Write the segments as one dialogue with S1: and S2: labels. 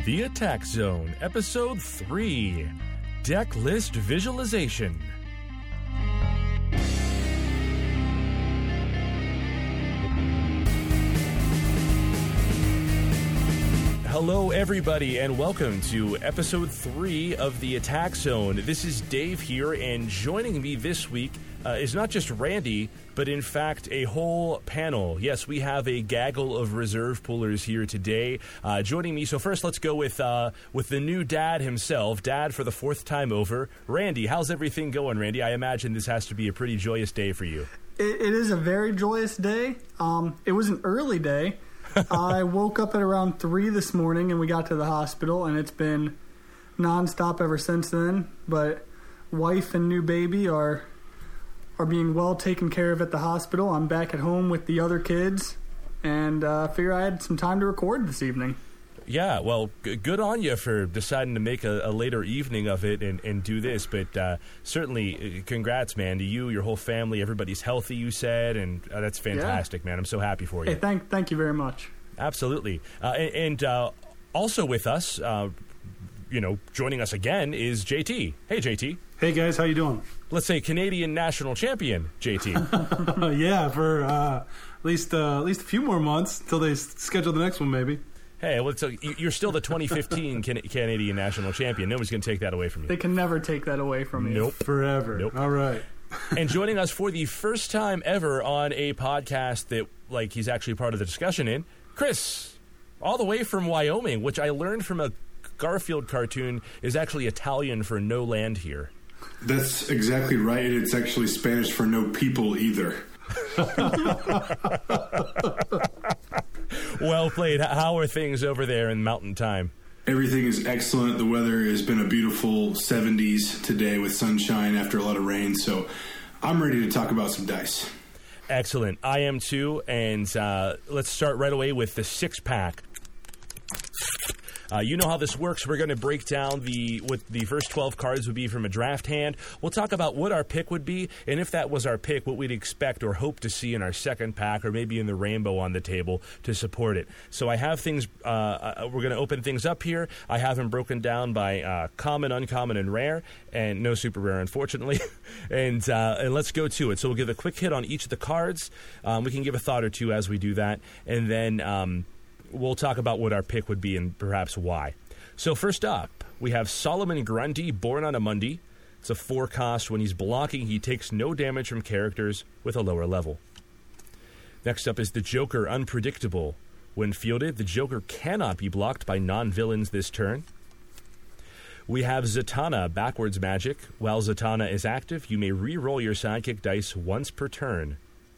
S1: The Attack Zone, Episode 3, Deck List Visualization. Hello, everybody, and welcome to Episode 3 of The Attack Zone. This is Dave here, and joining me this week is not just Randy, but in fact a whole panel. Yes, we have a gaggle of reserve poolers here today. Joining me, so first let's go with the new dad himself, Dad for the fourth time over. Randy, how's everything going, Randy? I imagine this has to be a pretty joyous day for you.
S2: It is a very joyous day. It was an early day. I woke up at around 3 this morning and we got to the hospital, and it's been nonstop ever since then. But wife and new baby are being well taken care of at the hospital. I'm back at home with the other kids, and figure I had some time to record this evening.
S1: Yeah, well, good on you for deciding to make a later evening of it and do this. But certainly, congrats, man, to you, your whole family. Everybody's healthy, you said, and that's fantastic, man. I'm so happy for you.
S2: Hey, thank you very much.
S1: Absolutely. And also with us, joining us again is JT. Hey, JT.
S3: Hey, guys, how you doing?
S1: Let's say Canadian national champion, JT.
S3: Yeah, for at least a few more months until they schedule the next one, maybe.
S1: Hey, well, so you're still the 2015 Canadian national champion. Nobody's going to take that away from you.
S2: They can never take that away from you.
S1: Nope.
S3: Forever.
S1: Nope.
S3: All right.
S1: And joining us for the first time ever on a podcast that, he's actually part of the discussion in, Chris, all the way from Wyoming, which I learned from a Garfield cartoon is actually Italian for no land here.
S4: That's exactly right. It's actually Spanish for no people either.
S1: Well played. How are things over there in Mountain Time?
S4: Everything is excellent. The weather has been a beautiful 70s today with sunshine after a lot of rain, so I'm ready to talk about some dice.
S1: Excellent. I am too, and let's start right away with the six-pack. You know how this works. We're going to break down what the first 12 cards would be from a draft hand. We'll talk about what our pick would be, and if that was our pick, what we'd expect or hope to see in our second pack or maybe in the rainbow on the table to support it. So I have things, we're going to open things up here. I have them broken down by common, uncommon, and rare, and no super rare, unfortunately. and let's go to it. So we'll give a quick hit on each of the cards. We can give a thought or two as we do that, and then we'll talk about what our pick would be and perhaps why. So first up, we have Solomon Grundy, Born on a Monday. It's a 4-cost. When he's blocking, he takes no damage from characters with a lower level. Next up is the Joker, Unpredictable. When fielded, the Joker cannot be blocked by non-villains this turn. We have Zatanna, Backwards Magic. While Zatanna is active, you may re-roll your sidekick dice once per turn.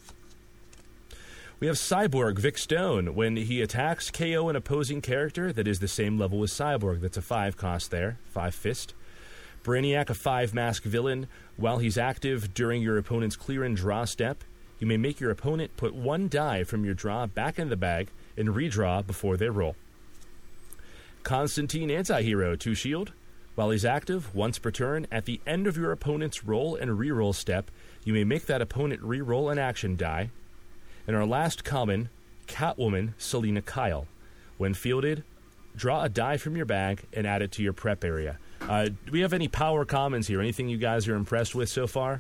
S1: We have Cyborg, Vic Stone. When he attacks, KO an opposing character that is the same level as Cyborg. That's a 5-cost there, 5 fist. Brainiac, a 5-mask villain. While he's active during your opponent's clear and draw step, you may make your opponent put 1 die from your draw back in the bag and redraw before they roll. Constantine, Antihero, 2-shield. While he's active, once per turn, at the end of your opponent's roll and reroll step, you may make that opponent reroll an action die. And our last common, Catwoman, Selina Kyle. When fielded, draw a die from your bag and add it to your prep area. Do we have any power commons here? Anything you guys are impressed with so far?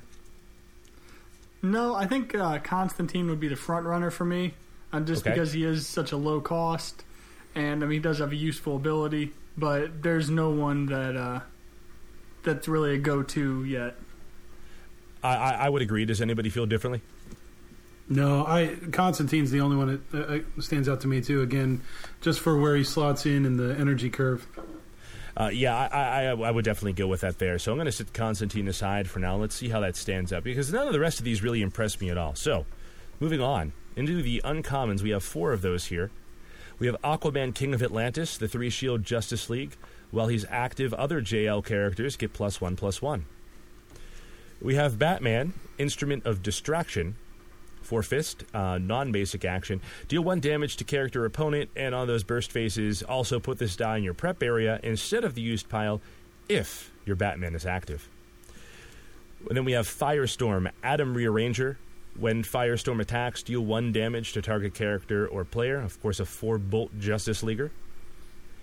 S2: No, I think Constantine would be the front runner for me, because he is such a low cost, and he does have a useful ability, but there's no one that's really a go-to yet.
S1: I would agree. Does anybody feel differently?
S3: No, Constantine's the only one that stands out to me, too, again, just for where he slots in the energy curve.
S1: I would definitely go with that there. So I'm going to set Constantine aside for now. Let's see how that stands up, because none of the rest of these really impressed me at all. So, moving on. Into the uncommons, we have 4 of those here. We have Aquaman, King of Atlantis, the 3-shield Justice League. While he's active, other JL characters get +1/+1. We have Batman, Instrument of Distraction, 4-fist, non-basic action. Deal 1 damage to character opponent, and on those burst phases, also put this die in your prep area instead of the used pile if your Batman is active. And then we have Firestorm, Atom Rearranger. When Firestorm attacks, deal 1 damage to target character or player. Of course, a 4-bolt Justice Leaguer.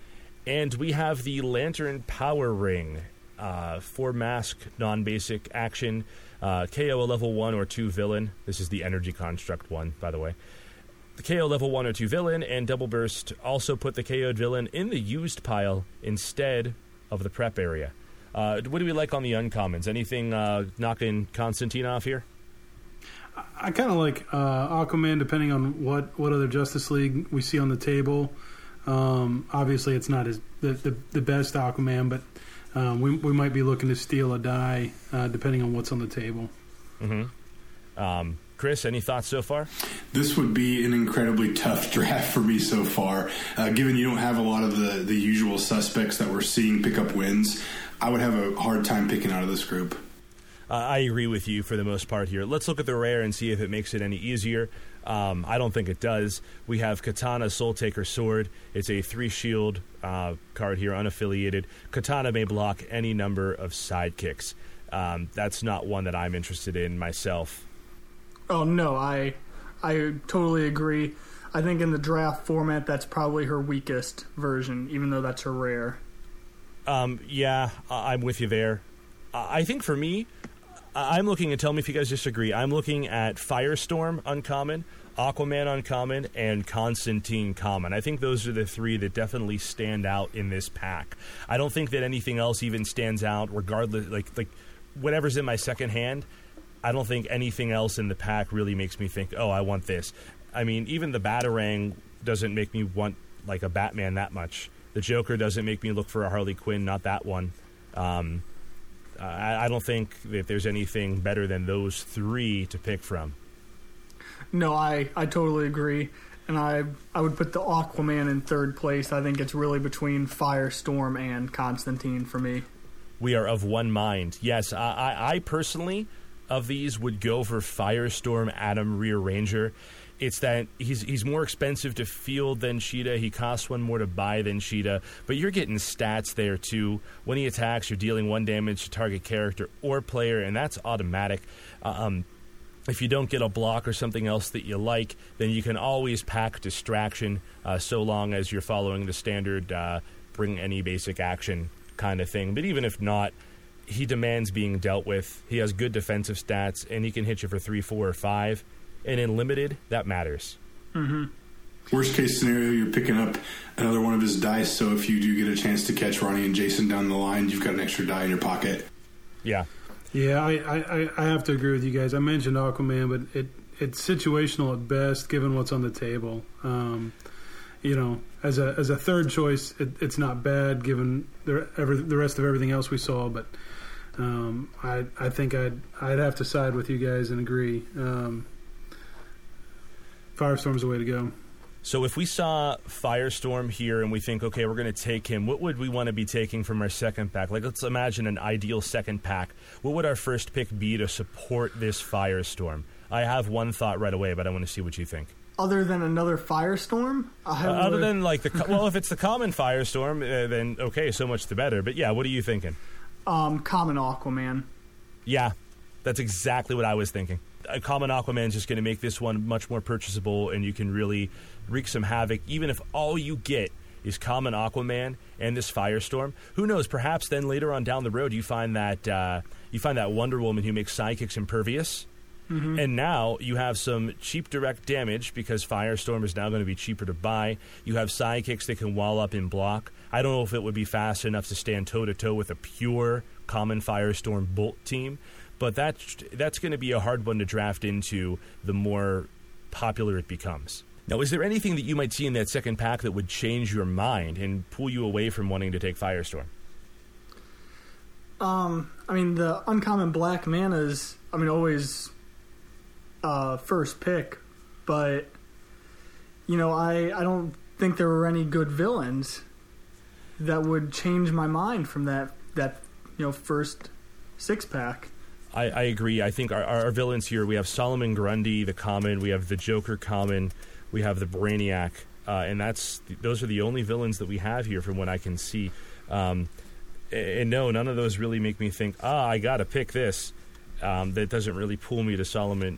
S1: And we have the Lantern Power Ring, 4-mask, non-basic action, KO a level 1 or 2 villain. This is the Energy Construct one, by the way. The KO level 1 or 2 villain and Double Burst also put the KO'd villain in the used pile instead of the prep area. What do we like on the uncommons? Anything knocking Constantine off here?
S3: I kind of like Aquaman, depending on what other Justice League we see on the table. Obviously, it's not the best Aquaman, but we might be looking to steal a die depending on what's on the table.
S1: Mm-hmm. Chris, any thoughts so far?
S4: This would be an incredibly tough draft for me so far. Given you don't have a lot of the usual suspects that we're seeing pick up wins, I would have a hard time picking out of this group.
S1: I agree with you for the most part here. Let's look at the rare and see if it makes it any easier. I don't think it does. We have Katana Soul Taker Sword. It's a 3-shield card here, unaffiliated. Katana may block any number of sidekicks. That's not one that I'm interested in myself.
S2: Oh, no, I totally agree. I think in the draft format, that's probably her weakest version, even though that's her rare.
S1: Yeah, I'm with you there. I think for me, I'm looking, and tell me if you guys disagree, I'm looking at Firestorm uncommon, Aquaman uncommon, and Constantine common. I think those are the 3 that definitely stand out in this pack. I don't think that anything else even stands out, regardless, like whatever's in my second hand. I don't think anything else in the pack really makes me think, oh, I want this. I mean, even the Batarang doesn't make me want, like, a Batman that much. The Joker doesn't make me look for a Harley Quinn, not that one. I don't think that there's anything better than those 3 to pick from.
S2: No, I totally agree. And I would put the Aquaman in third place. I think it's really between Firestorm and Constantine for me.
S1: We are of one mind. Yes, I personally, of these, would go for Firestorm Atom Rearranger. It's that he's more expensive to field than Cheetah. He costs 1 more to buy than Cheetah. But you're getting stats there, too. When he attacks, you're dealing 1 damage to target character or player, and that's automatic. If you don't get a block or something else that you like, then you can always pack Distraction, so long as you're following the standard bring any basic action kind of thing. But even if not, he demands being dealt with. He has good defensive stats, and he can hit you for 3, 4, or 5. And in limited, that matters.
S2: Mm-hmm.
S4: Worst case scenario, you're picking up another one of his dice, so if you do get a chance to catch Ronnie and Jason down the line, you've got an extra die in your pocket.
S1: Yeah.
S3: Yeah, I have to agree with you guys. I mentioned Aquaman, but it's situational at best, given what's on the table. As a third choice, it's not bad, given the rest of everything else we saw, but I think I'd have to side with you guys and agree. Firestorm's the way to go.
S1: So if we saw Firestorm here and we think, okay, we're going to take him, what would we want to be taking from our second pack? Like, let's imagine an ideal second pack. What would our first pick be to support this Firestorm? I have one thought right away, but I want to see what you think.
S2: Other than another Firestorm?
S1: Other than, like, well, if it's the common Firestorm, then okay, so much the better. But yeah, what are you thinking?
S2: Common Aquaman.
S1: Yeah, that's exactly what I was thinking. A common Aquaman is just going to make this one much more purchasable, and you can really wreak some havoc. Even if all you get is common Aquaman and this Firestorm, who knows? Perhaps then later on down the road, you find that Wonder Woman who makes sidekicks impervious, and now you have some cheap direct damage because Firestorm is now going to be cheaper to buy. You have sidekicks that can wall up and block. I don't know if it would be fast enough to stand toe to toe with a pure common Firestorm Bolt team. But that's going to be a hard one to draft into the more popular it becomes. Now, is there anything that you might see in that second pack that would change your mind and pull you away from wanting to take Firestorm?
S2: The uncommon black mana's, always first pick. But, I don't think there were any good villains that would change my mind from that first 6-pack.
S1: I agree. I think our villains here, we have Solomon Grundy, the common, we have the Joker common, we have the Brainiac, and those are the only villains that we have here from what I can see. And no, none of those really make me think, I got to pick this. That doesn't really pull me to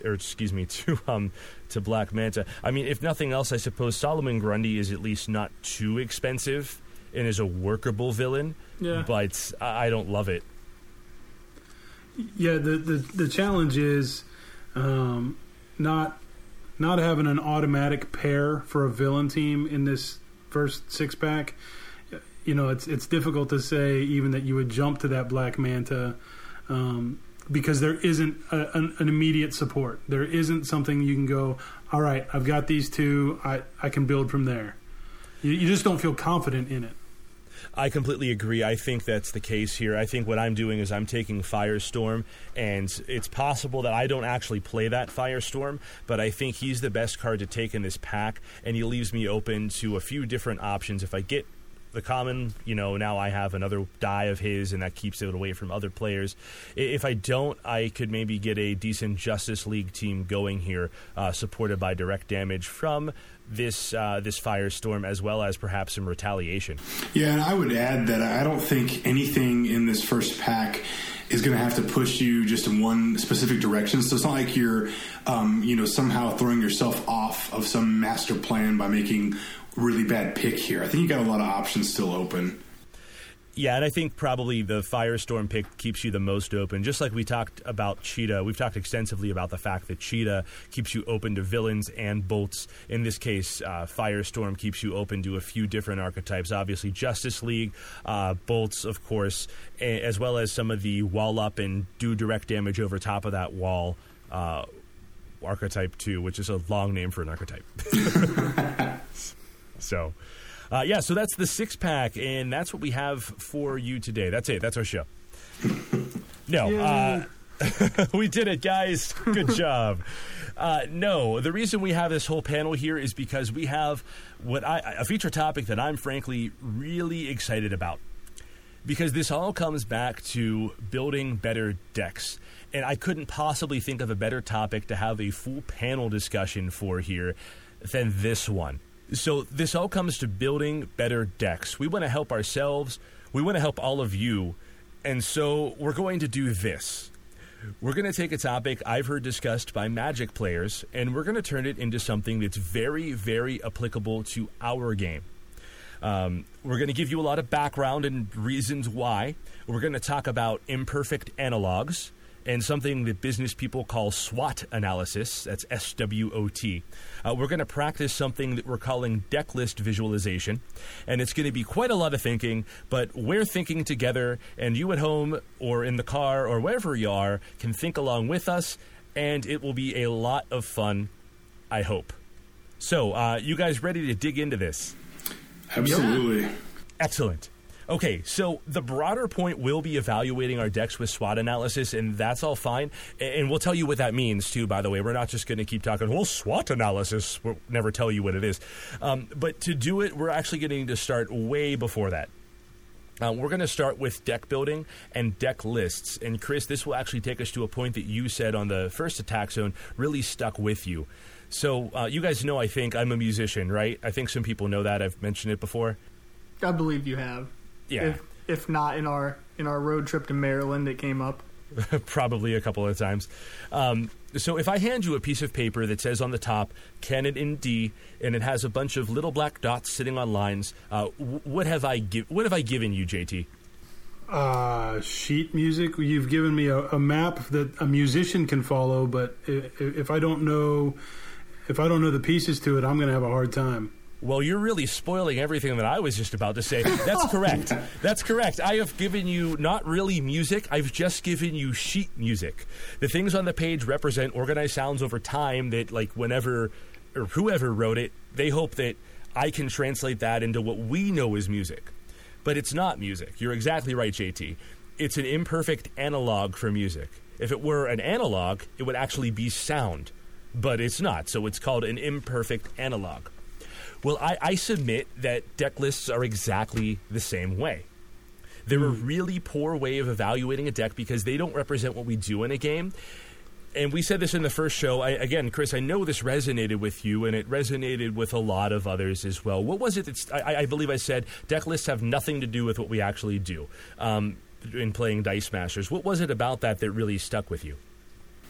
S1: to Black Manta. If nothing else, I suppose Solomon Grundy is at least not too expensive. and is a workable villain, but I don't love it.
S3: Yeah, the challenge is not having an automatic pair for a villain team in this first 6-pack. You know, it's difficult to say even that you would jump to that Black Manta because there isn't an immediate support. There isn't something you can go, all right, I've got these two, I can build from there. You just don't feel confident in it.
S1: I completely agree. I think that's the case here. I think what I'm doing is I'm taking Firestorm, and it's possible that I don't actually play that Firestorm, but I think he's the best card to take in this pack, and he leaves me open to a few different options. If I get the common, now I have another die of his, and that keeps it away from other players. If I don't, I could maybe get a decent Justice League team going here, supported by direct damage from this Firestorm, as well as perhaps some retaliation.
S4: Yeah, and I would add that I don't think anything in this first pack is going to have to push you just in one specific direction. So it's not like you're, somehow throwing yourself off of some master plan by making a really bad pick here. I think you got a lot of options still open.
S1: Yeah, and I think probably the Firestorm pick keeps you the most open. Just like we talked about Cheetah, we've talked extensively about the fact that Cheetah keeps you open to villains and bolts. In this case, Firestorm keeps you open to a few different archetypes. Obviously, Justice League, bolts, of course, as well as some of the wall up and do direct damage over top of that wall archetype too, which is a long name for an archetype. So... so that's the 6-pack, and that's what we have for you today. That's it. That's our show. No, we did it, guys. Good job. No, the reason we have this whole panel here is because we have a feature topic that I'm frankly really excited about. Because this all comes back to building better decks. And I couldn't possibly think of a better topic to have a full panel discussion for here than this one. So this all comes to building better decks. We want to help ourselves. We want to help all of you. And so we're going to do this. We're going to take a topic I've heard discussed by Magic players, and we're going to turn it into something that's very, very applicable to our game. We're going to give you a lot of background and reasons why. We're going to talk about imperfect analogs and something that business people call SWOT analysis. That's SWOT. We're going to practice something that we're calling deck list visualization, and it's going to be quite a lot of thinking, but we're thinking together, and you at home or in the car or wherever you are can think along with us, and it will be a lot of fun, I hope. So, you guys ready to dig into this?
S4: Absolutely.
S2: Yeah.
S1: Excellent. Okay, so the broader point will be evaluating our decks with SWOT analysis, and that's all fine. And we'll tell you what that means, too, by the way. We're not just going to keep talking, well, SWOT analysis. We'll never tell you what it is. But to do it, we're actually going to start way before that. We're going to start with deck building and deck lists. And, Chris, this will actually take us to a point that you said on the first Attack Zone really stuck with you. So you guys know, I think, I'm a musician, right? I think some people know that. I've mentioned it before.
S2: I believe you have.
S1: Yeah.
S2: If not in our road trip to Maryland, it came up.
S1: Probably a couple of times. So if I hand you a piece of paper that says on the top, Canon in D, and it has a bunch of little black dots sitting on lines, what have I given you, JT?
S3: Sheet music. You've given me a map that a musician can follow, but if I don't know the pieces to it, I'm going to have a hard time.
S1: Well, you're really spoiling everything that I was just about to say. That's correct. That's correct. I have given you not really music. I've just given you sheet music. The things on the page represent organized sounds over time that, like, whenever or whoever wrote it, they hope that I can translate that into what we know as music. But it's not music. You're exactly right, JT. It's an imperfect analog for music. If it were an analog, it would actually be sound. But it's not, so it's called an imperfect analog. Well, I submit that deck lists are exactly the same way. They're a really poor way of evaluating a deck because they don't represent what we do in a game. And we said this in the first show. Again, Chris, I know this resonated with you, and it resonated with a lot of others as well. What was it that I believe I said deck lists have nothing to do with what we actually do in playing Dice Masters? What was it about that really stuck with you?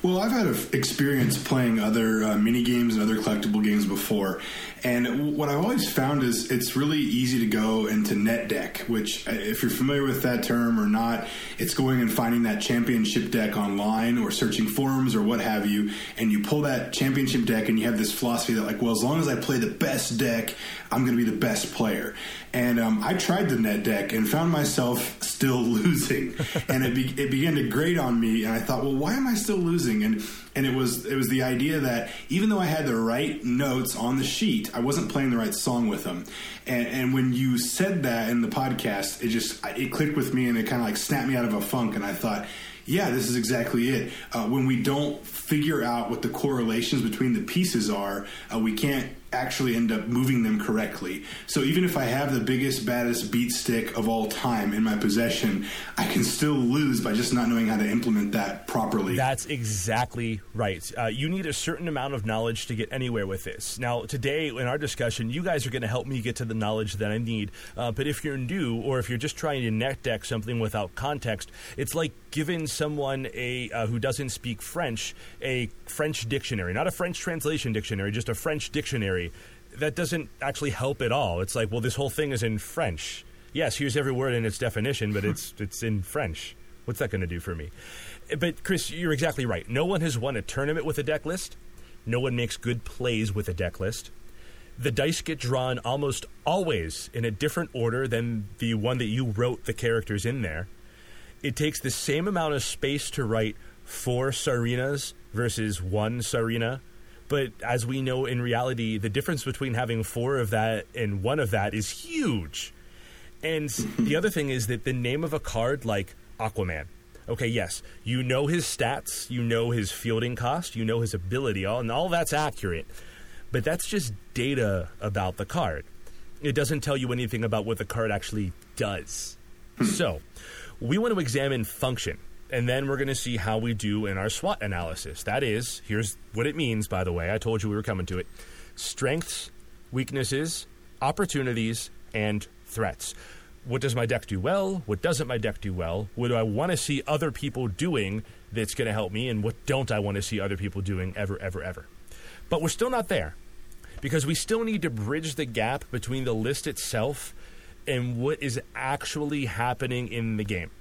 S4: Well, I've had experience playing other mini games and other collectible games before, and what I've always found is it's really easy to go into net deck, which, if you're familiar with that term or not, it's going and finding that championship deck online or searching forums or what have you, and you pull that championship deck and you have this philosophy that, like, well, as long as I play the best deck, I'm going to be the best player. And I tried the net deck and found myself still losing, and it began to grate on me. And I thought, well, why am I still losing? And it was the idea that even though I had the right notes on the sheet, I wasn't playing the right song with them. And when you said that in the podcast, it clicked with me, and it kind of like snapped me out of a funk. And I thought, yeah, this is exactly it. When we don't figure out what the correlations between the pieces are, we can't actually end up moving them correctly. So even if I have the biggest, baddest beat stick of all time in my possession, I can still lose by just not knowing how to implement that properly.
S1: That's exactly right. You need a certain amount of knowledge to get anywhere with this. Now, today in our discussion, you guys are going to help me get to the knowledge that I need. But if you're new, or if you're just trying to net deck something without context, it's like giving someone who doesn't speak French a French dictionary, not a French translation dictionary, just a French dictionary. That doesn't actually help at all. It's like, well, this whole thing is in French. Yes, here's every word in its definition, but it's in French. What's that going to do for me? But, Chris, you're exactly right. No one has won a tournament with a deck list. No one makes good plays with a deck list. The dice get drawn almost always in a different order than the one that you wrote the characters in there. It takes the same amount of space to write 4 Tsarinas versus 1 Tsarina. But as we know in reality, the difference between having 4 of that and 1 of that is huge. And the other thing is that the name of a card like Aquaman, okay, yes, you know his stats, you know his fielding cost, you know his ability, and all that's accurate. But that's just data about the card. It doesn't tell you anything about what the card actually does. So, we want to examine function. And then we're going to see how we do in our SWOT analysis. That is, here's what it means, by the way. I told you we were coming to it. Strengths, weaknesses, opportunities, and threats. What does my deck do well? What doesn't my deck do well? What do I want to see other people doing that's going to help me? And what don't I want to see other people doing ever, ever, ever? But we're still not there, because we still need to bridge the gap between the list itself and what is actually happening in the game.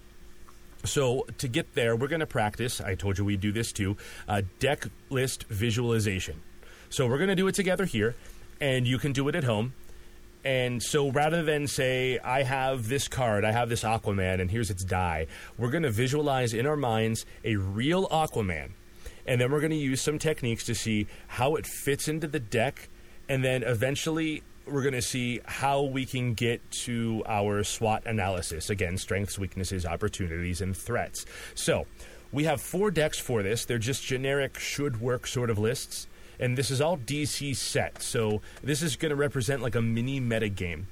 S1: So to get there, we're going to practice, I told you we'd do this too, deck list visualization. So we're going to do it together here, and you can do it at home. And so rather than say, I have this card, I have this Aquaman, and here's its die, we're going to visualize in our minds a real Aquaman. And then we're going to use some techniques to see how it fits into the deck, and then eventually we're going to see how we can get to our SWOT analysis. Again, strengths, weaknesses, opportunities, and threats. So we have 4 decks for this. They're just generic should-work sort of lists. And this is all DC set. So this is going to represent like a mini meta game.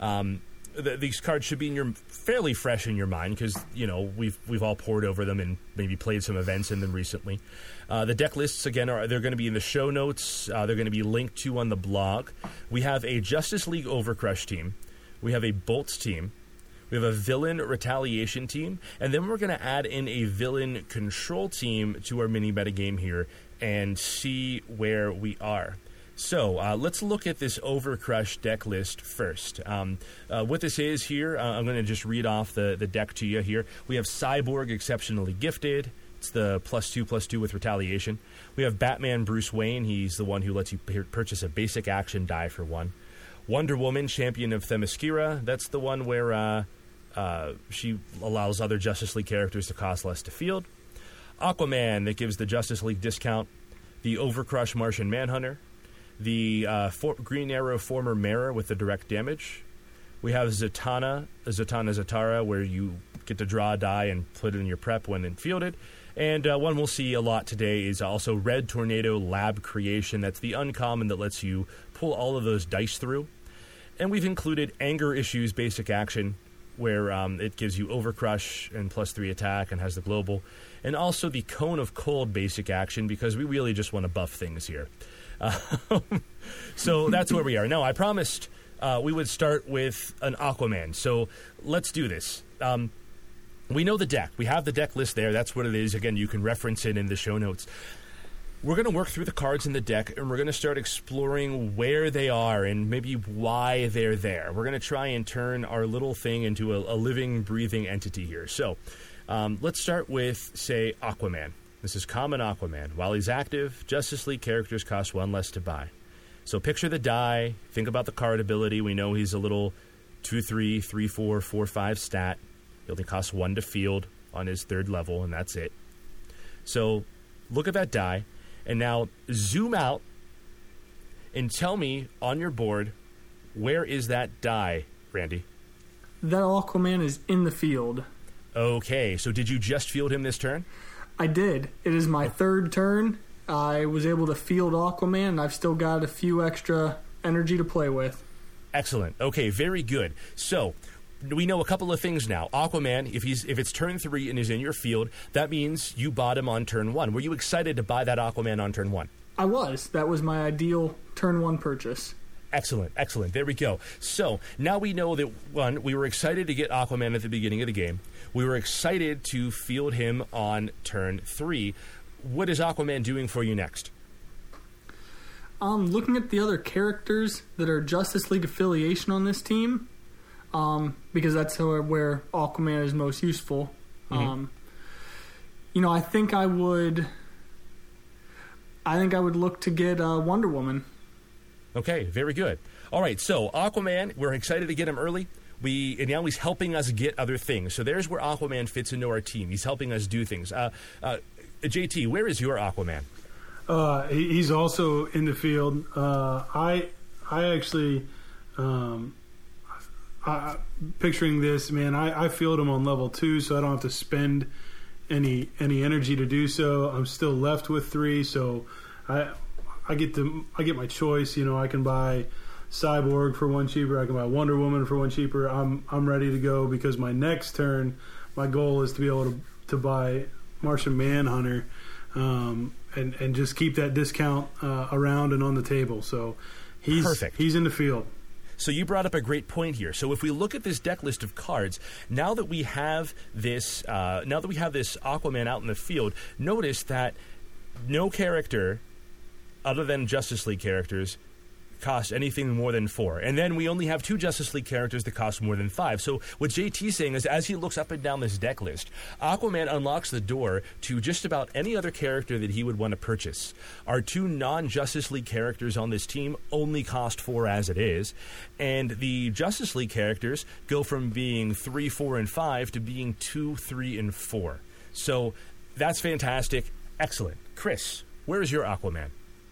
S1: These cards should be fairly fresh in your mind, because, you know, we've all pored over them and maybe played some events in them recently. The deck lists, again, they're going to be in the show notes. They're going to be linked to on the blog. We have a Justice League Overcrush team. We have a Bolts team. We have a Villain Retaliation team. And then we're going to add in a Villain Control team to our mini meta game here and see where we are. So let's look at this Overcrush deck list first. What this is here, I'm going to just read off the deck to you here. We have Cyborg Exceptionally Gifted. It's the +2/+2 with Retaliation. We have Batman Bruce Wayne. He's the one who lets you purchase a basic action die for 1. Wonder Woman Champion of Themyscira. That's the one where she allows other Justice League characters to cost less to field. Aquaman, that gives the Justice League discount. The Overcrush Martian Manhunter. The Green Arrow Former Mara with the direct damage. We have Zatara, where you get to draw a die and put it in your prep when fielded. And one we'll see a lot today is also Red Tornado Lab Creation. That's the uncommon that lets you pull all of those dice through. And we've included Anger Issues Basic Action, where it gives you Overcrush and +3 attack and has the global. And also the Cone of Cold Basic Action, because we really just want to buff things here. So that's where we are. Now, I promised we would start with an Aquaman, so let's do this. we know the deck. We have the deck list there. That's what it is. Again, you can reference it in the show notes. We're going to work through the cards in the deck, and we're going to start exploring where they are and maybe why they're there. We're going to try and turn our little thing into a living, breathing entity here. So let's start with, say, Aquaman. This is common Aquaman. While he's active, Justice League characters cost 1 less to buy. So picture the die. Think about the card ability. We know he's a little 2/3, 3/4, 4/5 stat. He only costs 1 to field on his 3rd level, and that's it. So look at that die. And now zoom out and tell me on your board, where is that die, Randy?
S2: That Aquaman is in the field.
S1: Okay, so did you just field him this turn?
S2: I did. It is my 3rd turn. I was able to field Aquaman, and I've still got a few extra energy to play with.
S1: Excellent. Okay, very good. So we know a couple of things now. Aquaman, if it's turn 3 and is in your field, that means you bought him on turn 1. Were you excited to buy that Aquaman on turn 1?
S2: I was. That was my ideal turn 1 purchase.
S1: Excellent, excellent. There we go. So now we know that, 1, we were excited to get Aquaman at the beginning of the game. We were excited to field him on turn 3. What is Aquaman doing for you next?
S2: Looking at the other characters that are Justice League affiliation on this team, because that's where Aquaman is most useful.
S1: Mm-hmm.
S2: I think I would look to get Wonder Woman.
S1: Okay, very good. All right, so Aquaman, we're excited to get him early. And now he's helping us get other things. So there's where Aquaman fits into our team. He's helping us do things. JT, where is your Aquaman?
S3: He's also in the field. I actually, picturing this, man, I field him on level 2, so I don't have to spend any energy to do so. I'm still left with 3, so I get my choice. I can buy Cyborg for 1 cheaper. I can buy Wonder Woman for 1 cheaper. I'm ready to go because my next turn, my goal is to be able to buy Martian Manhunter, and just keep that discount around and on the table. So
S1: Perfect.
S3: He's in the field.
S1: So you brought up a great point here. So if we look at this deck list of cards, now that we have this Aquaman out in the field, notice that no character other than Justice League characters cost anything more than 4. And then we only have 2 Justice League characters that cost more than 5. So what JT's saying is, as he looks up and down this deck list, Aquaman unlocks the door to just about any other character that he would want to purchase. Our 2 non-Justice League characters on this team only cost 4 as it is, and the Justice League characters go from being 3, 4, and 5 to being 2, 3, and 4. So that's fantastic. Excellent. Chris, where is your Aquaman?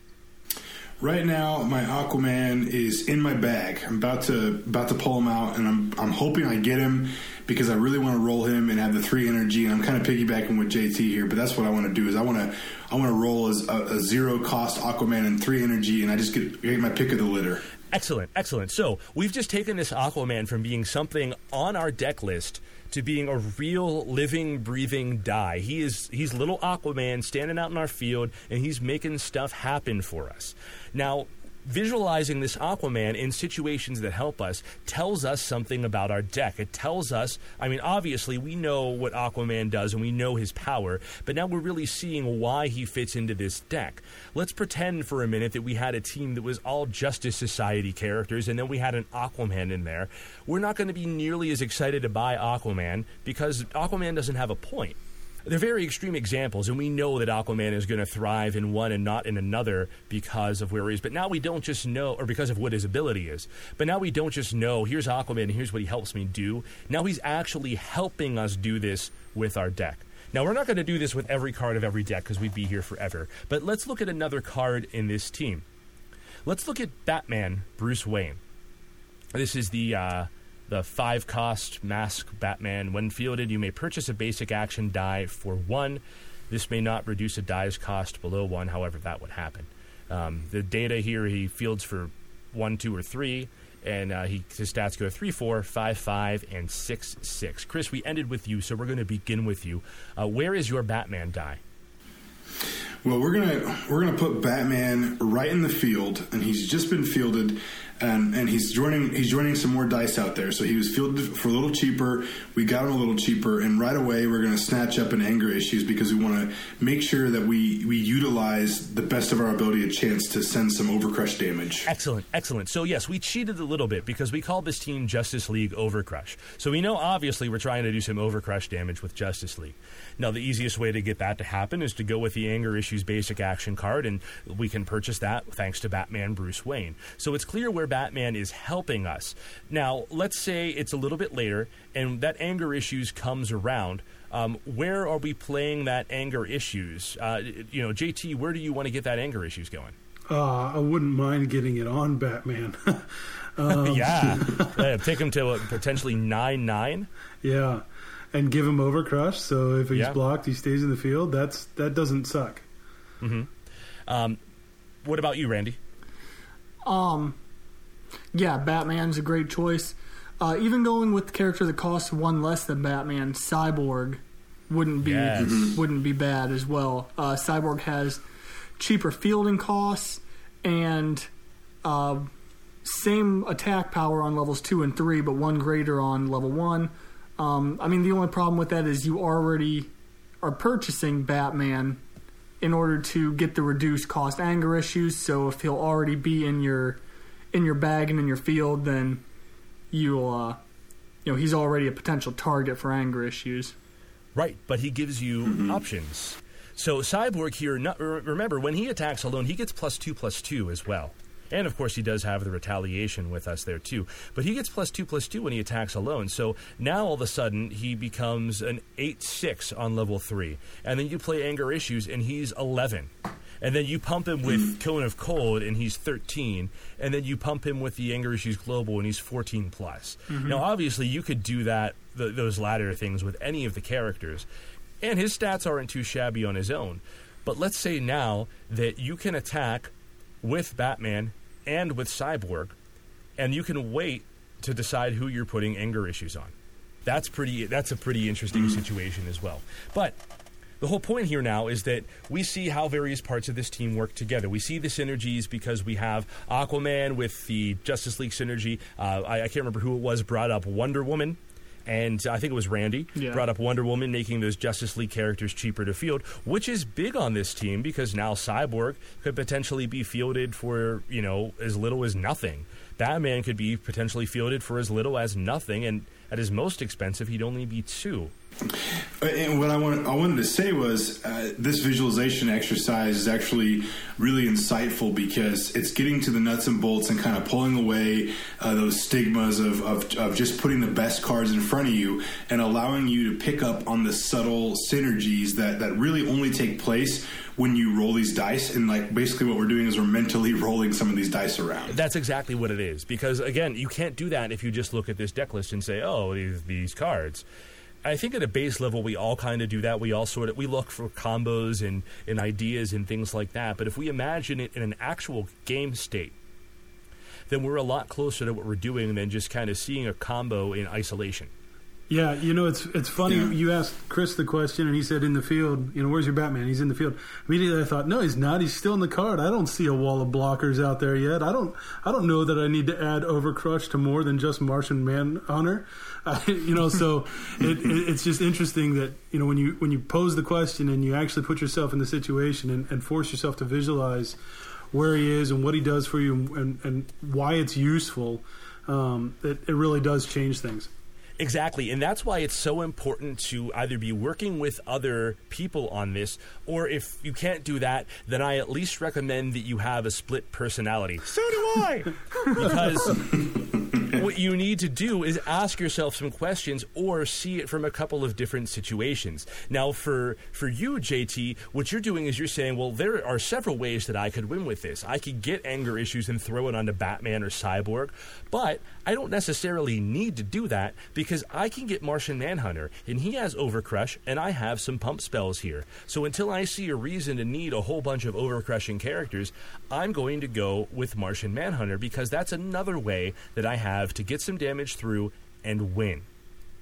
S4: Right now, my Aquaman is in my bag. I'm about to pull him out, and I'm hoping I get him because I really want to roll him and have the 3 energy. And I'm kind of piggybacking with JT here, but that's what I want to do. Is I want to roll as a 0 cost Aquaman and 3 energy, and I just get my pick of the litter.
S1: Excellent, excellent. So we've just taken this Aquaman from being something on our deck list to being a real living, breathing die. He's little Aquaman standing out in our field, and he's making stuff happen for us. Now, visualizing this Aquaman in situations that help us tells us something about our deck. It tells us, obviously we know what Aquaman does and we know his power, but now we're really seeing why he fits into this deck. Let's pretend for a minute that we had a team that was all Justice Society characters and then we had an Aquaman in there. We're not going to be nearly as excited to buy Aquaman because Aquaman doesn't have a point. They're very extreme examples, and we know that Aquaman is going to thrive in one and not in another because of where he is. But now we don't just know, or because of what his ability is. But now we don't just know, here's Aquaman, and here's what he helps me do. Now he's actually helping us do this with our deck. Now, we're not going to do this with every card of every deck because we'd be here forever. But let's look at another card in this team. Let's look at Batman, Bruce Wayne. This is the 5-cost mask Batman. When fielded, you may purchase a basic action die for 1. This may not reduce a die's cost below 1, however that would happen. The data here, he fields for 1, 2, or 3, and his stats go 3, 4, 5, 5, and 6, 6. Chris, we ended with you, so we're going to begin with you. Where is your Batman die?
S4: Well, we're gonna put Batman right in the field, and he's just been fielded. and he's joining some more dice out there. So he was fielded for a little cheaper. We got him a little cheaper, and right away we're going to snatch up an Anger Issues because we want to make sure that we utilize the best of our ability a chance to send some Overcrush damage.
S1: Excellent. So yes, we cheated a little bit because we called this team Justice League Overcrush. So we know obviously we're trying to do some Overcrush damage with Justice League. Now the easiest way to get that to happen is to go with the Anger Issues basic action card, and we can purchase that thanks to Batman Bruce Wayne. So it's clear where Batman is helping us. Now let's say it's a little bit later and that Anger Issues comes around. Where are we playing that Anger Issues? JT, where do you want to get that Anger Issues going?
S3: I wouldn't mind getting it on Batman.
S1: Take him to potentially 9/9.
S3: Yeah, and give him Overcrush. So if he's blocked, he stays in the field. That doesn't suck.
S1: Mm-hmm. What about you, Randy?
S2: Yeah, Batman's a great choice. Even going with the character that costs one less than Batman, Cyborg wouldn't be bad as well. Cyborg has cheaper fielding costs and same attack power on levels 2 and 3, but one greater on level 1. The only problem with that is you already are purchasing Batman in order to get the reduced cost Anger Issues. So if he'll already be in your bag and in your field, then you'll he's already a potential target for Anger Issues.
S1: Right, but he gives you options. So Cyborg here, remember, when he attacks alone, he gets +2/+2 as well. And, of course, he does have the retaliation with us there, too. But he gets +2/+2 when he attacks alone. So now, all of a sudden, he becomes an 8/6 on level 3. And then you play Anger Issues, and he's 11. And then you pump him with Cone of Cold, and he's 13. And then you pump him with the Anger Issues Global, and he's 14+. Mm-hmm. Now, obviously, you could do that, those latter things with any of the characters. And his stats aren't too shabby on his own. But let's say now that you can attack with Batman and with Cyborg, and you can wait to decide who you're putting Anger Issues on. That's a pretty interesting situation as well. But the whole point here now is that we see how various parts of this team work together. We see the synergies because we have Aquaman with the Justice League synergy. I can't remember who it was brought up Wonder Woman. And I think it was Randy brought up Wonder Woman, making those Justice League characters cheaper to field, which is big on this team because now Cyborg could potentially be fielded for, as little as nothing. Batman could be potentially fielded for as little as nothing, and at his most expensive, he'd only be 2.
S4: And what I wanted to say was this visualization exercise is actually really insightful because it's getting to the nuts and bolts and kind of pulling away those stigmas of just putting the best cards in front of you and allowing you to pick up on the subtle synergies that really only take place when you roll these dice. And basically what we're doing is we're mentally rolling some of these dice around.
S1: That's exactly what it is, because again, you can't do that if you just look at this deck list and say, oh, these cards. I think at a base level, we all kind of do that. We look for combos and ideas and things like that. But if we imagine it in an actual game state, then we're a lot closer to what we're doing than just kind of seeing a combo in isolation.
S3: Yeah, it's funny. Yeah. You asked Chris the question, and he said in the field, where's your Batman? He's in the field. Immediately I thought, no, he's not. He's still in the card. I don't see a wall of blockers out there yet. I don't know that I need to add Overcrush to more than just Martian Manhunter. So it's just interesting that, when you pose the question and you actually put yourself in the situation and force yourself to visualize where he is and what he does for you and why it's useful, it really does change things.
S1: Exactly, and that's why it's so important to either be working with other people on this, or if you can't do that, then I at least recommend that you have a split personality. So do I! Because what you need to do is ask yourself some questions or see it from a couple of different situations. Now, for you, JT, what you're doing is you're saying, well, there are several ways that I could win with this. I could get Anger Issues and throw it onto Batman or Cyborg, but I don't necessarily need to do that because I can get Martian Manhunter, and he has Overcrush, and I have some pump spells here. So until I see a reason to need a whole bunch of Overcrushing characters, I'm going to go with Martian Manhunter because that's another way that I have to get some damage through and win.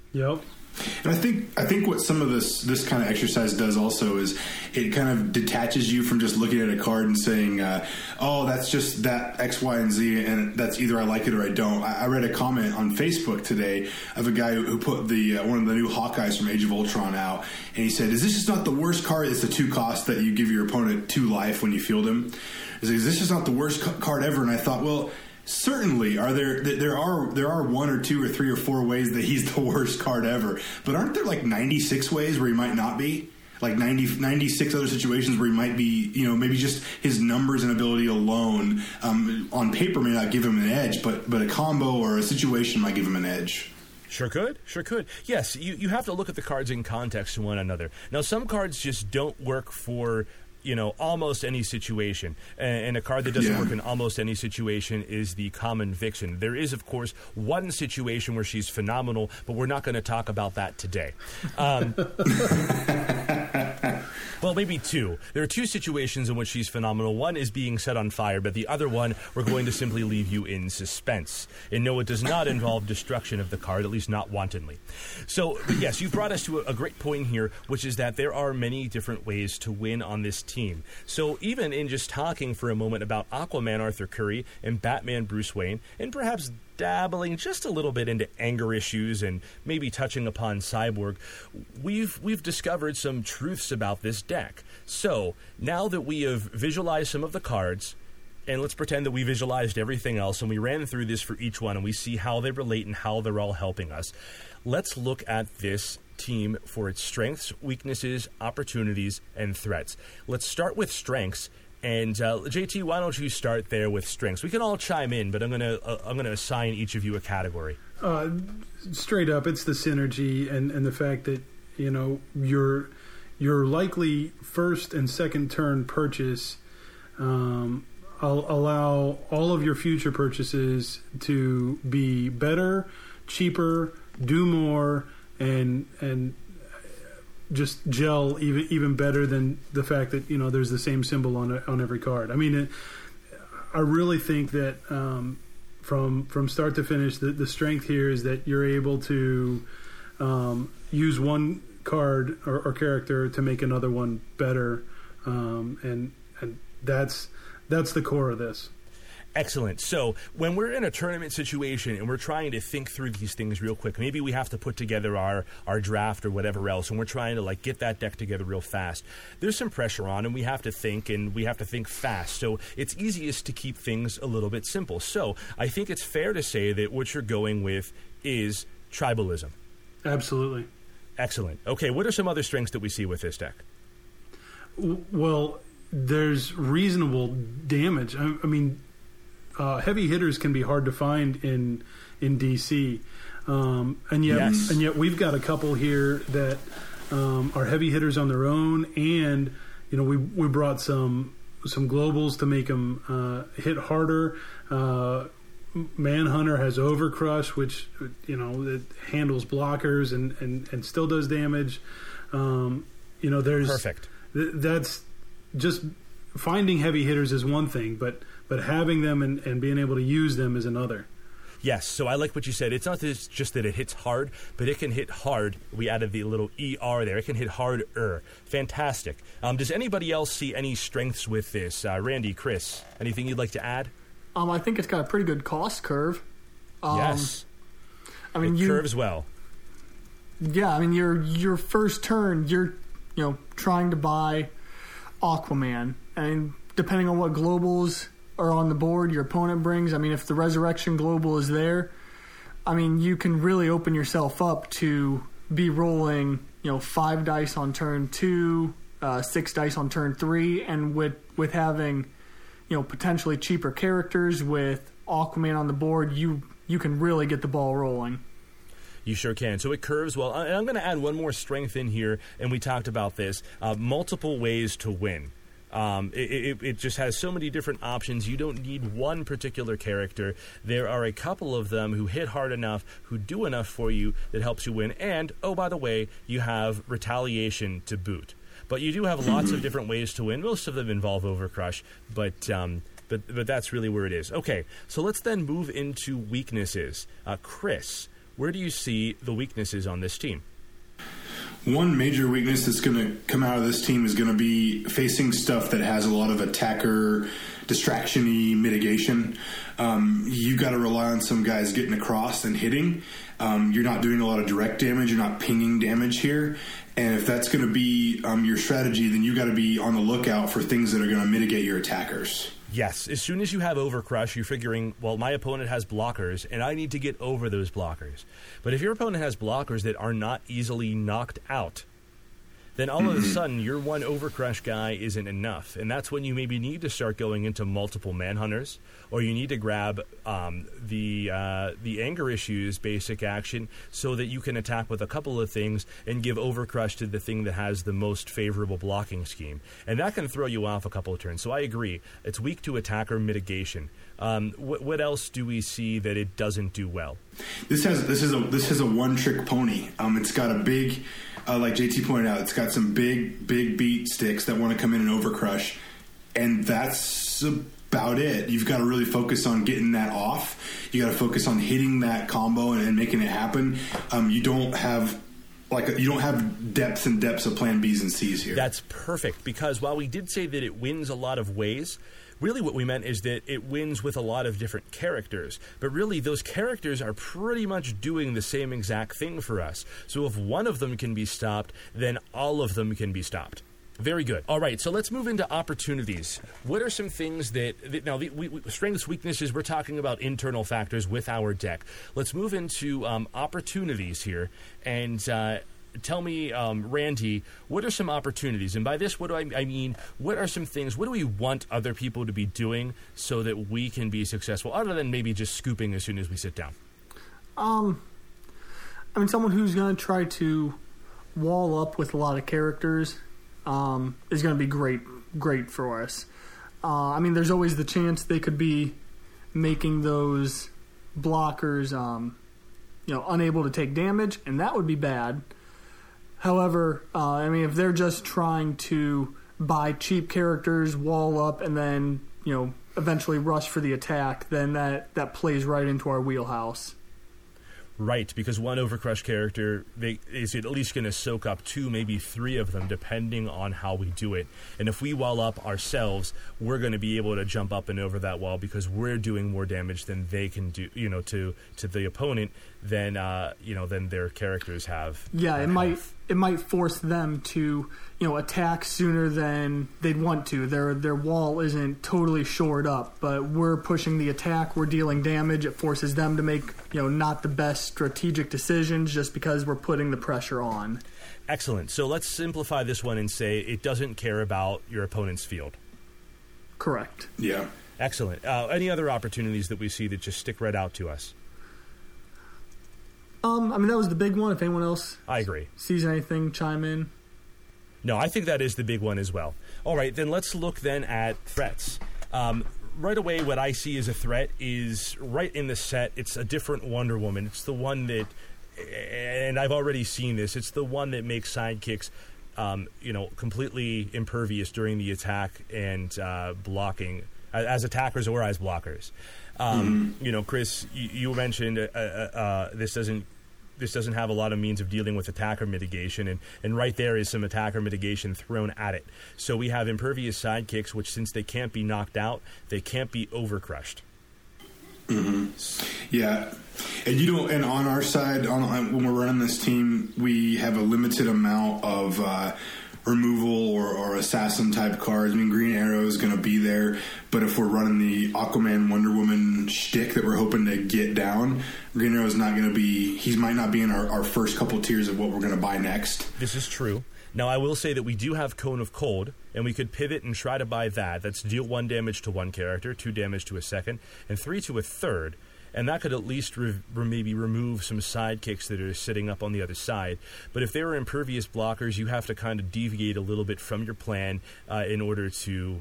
S3: Yep.
S4: And I think what some of this kind of exercise does also is it kind of detaches you from just looking at a card and saying, oh, that's just that X, Y, and Z, and that's either I like it or I don't. I read a comment on Facebook today of a guy who put the one of the new Hawkeyes from Age of Ultron out, and he said, is this just not the worst card? It's the 2 cost that you give your opponent 2 life when you field him. Is this just not the worst card ever? And I thought, well, certainly, there are 1 or 2 or 3 or 4 ways that he's the worst card ever. But aren't there like 96 ways where he might not be? Like 96 other situations where he might be, maybe just his numbers and ability alone on paper may not give him an edge, but a combo or a situation might give him an edge.
S1: Sure could. Yes, you have to look at the cards in context to one another. Now, some cards just don't work for almost any situation. And a card that doesn't work in almost any situation is the Common Vixen. There is, of course, one situation where she's phenomenal, but we're not going to talk about that today. Well, maybe 2. There are 2 situations in which she's phenomenal. One is being set on fire, but the other one, we're going to simply leave you in suspense. And no, it does not involve destruction of the card, at least not wantonly. So, yes, you've brought us to a great point here, which is that there are many different ways to win on this team. So even in just talking for a moment about Aquaman Arthur Curry and Batman Bruce Wayne, and perhaps dabbling just a little bit into anger issues and maybe touching upon Cyborg, we've discovered some truths about this deck. So now that we have visualized some of the cards, and let's pretend that we visualized everything else and we ran through this for each one and we see how they relate and how they're all helping us, let's look at this team for its strengths, weaknesses, opportunities, and threats. Let's start with strengths. And JT, why don't you start there with strengths? We can all chime in, but I'm gonna assign each of you a category.
S3: Straight up, it's the synergy and the fact that your likely first and second turn purchase allow all of your future purchases to be better, cheaper, do more, and just gel even better than the fact that there's the same symbol on every card. I mean, I really think that from start to finish, the strength here is that you're able to use one card or character to make another one better, and that's the core of this.
S1: Excellent. So when we're in a tournament situation and we're trying to think through these things real quick, maybe we have to put together our draft or whatever else, and we're trying to get that deck together real fast. There's some pressure on, and we have to think fast. So it's easiest to keep things a little bit simple. So I think it's fair to say that what you're going with is tribalism.
S3: Absolutely.
S1: Excellent. Okay, what are some other strengths that we see with this deck?
S3: Well, there's reasonable damage. I mean, heavy hitters can be hard to find in DC, and yet we've got a couple here that are heavy hitters on their own, and we brought some globals to make them hit harder. Manhunter has Overcrush, which it handles blockers and still does damage. There's
S1: perfect.
S3: That's just finding heavy hitters is one thing, but having them and being able to use them is another.
S1: Yes, so I like what you said. It's not just that it hits hard, but it can hit hard. We added the little ER there. It can hit harder. Fantastic. Does anybody else see any strengths with this? Randy, Chris, anything you'd like to add?
S2: I think it's got a pretty good cost curve.
S1: Yes.
S2: I mean,
S1: it curves well.
S2: Yeah, I mean, your first turn, you're trying to buy Aquaman, and depending on what globals are on the board your opponent brings, I mean, if the Resurrection Global is there, I mean, you can really open yourself up to be rolling 5 dice on turn 2, 6 dice on turn 3, and with having potentially cheaper characters with Aquaman on the board, you can really get the ball rolling.
S1: You sure can. So it curves well. And I'm going to add one more strength in here, and we talked about this. Multiple ways to win. It just has so many different options. You don't need one particular character. There are a couple of them who hit hard enough, who do enough for you that helps you win. And, oh, by the way, you have retaliation to boot. But you do have lots of different ways to win. Most of them involve Overcrush, but that's really where it is. Okay, so let's then move into weaknesses. Chris, where do you see the weaknesses on this team?
S4: One major weakness that's going to come out of this team is going to be facing stuff that has a lot of attacker distraction-y mitigation. You got to rely on some guys getting across and hitting. You're not doing a lot of direct damage. You're not pinging damage here. And if that's going to be your strategy, then you got to be on the lookout for things that are going to mitigate your attackers.
S1: Yes, as soon as you have Overcrush, you're figuring, well, my opponent has blockers, and I need to get over those blockers. But if your opponent has blockers that are not easily knocked out, then all of a sudden your one Overcrush guy isn't enough. And that's when you maybe need to start going into multiple Manhunters, or you need to grab the Anger Issues basic action so that you can attack with a couple of things and give Overcrush to the thing that has the most favorable blocking scheme. And that can throw you off a couple of turns. So I agree. It's weak to attacker mitigation. What else do we see that it doesn't do well?
S4: This is a one-trick pony. It's got a big... like JT pointed out, it's got some big beat sticks that want to come in and overcrush, and that's about it. You've got to really focus on getting that off. You got to focus on hitting that combo and making it happen. You don't have depths and depths of plan Bs and Cs here.
S1: That's perfect, because while we did say that it wins a lot of ways, really what we meant is that it wins with a lot of different characters. But really, those characters are pretty much doing the same exact thing for us. So if one of them can be stopped, then all of them can be stopped. Very good. All right, so let's move into opportunities. What are some things now, strengths, weaknesses, we're talking about internal factors with our deck. Let's move into opportunities here, and tell me, Randy, what are some opportunities? And by this, what do I mean? What are some things, what do we want other people to be doing so that we can be successful, other than maybe just scooping as soon as we sit down?
S2: Someone who's going to try to wall up with a lot of characters is going to be great for us. There's always the chance they could be making those blockers, unable to take damage, and that would be bad. However, if they're just trying to buy cheap characters, wall up, and then, eventually rush for the attack, then that plays right into our wheelhouse.
S1: Right, because one Overcrush character is at least going to soak up 2, maybe 3 of them, depending on how we do it. And if we wall up ourselves, we're going to be able to jump up and over that wall because we're doing more damage than they can do, to the opponent than their characters have.
S2: Yeah, it might force them to attack sooner than they'd want to. Their wall isn't totally shored up, but we're pushing the attack, we're dealing damage. It forces them to make not the best strategic decisions just because we're putting the pressure on.
S1: Excellent. So let's simplify this one and say it doesn't care about your opponent's field.
S2: Correct.
S4: Yeah.
S1: Excellent. Any other opportunities that we see that just stick right out to us?
S2: That was the big one. If anyone else
S1: I agree.
S2: Sees anything, chime in.
S1: No, I think that is the big one as well. All right, then let's look then at threats. Right away, what I see as a threat is right in the set. It's a different Wonder Woman. It's the one that, and I've already seen this, it's the one that makes sidekicks completely impervious during the attack and blocking, as attackers or as blockers. Chris, you mentioned this doesn't have a lot of means of dealing with attacker mitigation, and right there is some attacker mitigation thrown at it. So we have impervious sidekicks, which since they can't be knocked out, they can't be overcrushed.
S4: Yeah, and on our side, when we're running this team, we have a limited amount of removal or assassin type cards. Green Arrow is going to be there, but if we're running the Aquaman Wonder Woman shtick that we're hoping to get down, Green Arrow is not going to be. He might not be in our first couple tiers of what we're going to buy next.
S1: This is true. Now, I will say that we do have Cone of Cold, and we could pivot and try to buy that. That's deal 1 damage to one character, 2 damage to a second, and 3 to a third. And that could at least maybe remove some sidekicks that are sitting up on the other side. But if they were impervious blockers, you have to kind of deviate a little bit from your plan in order to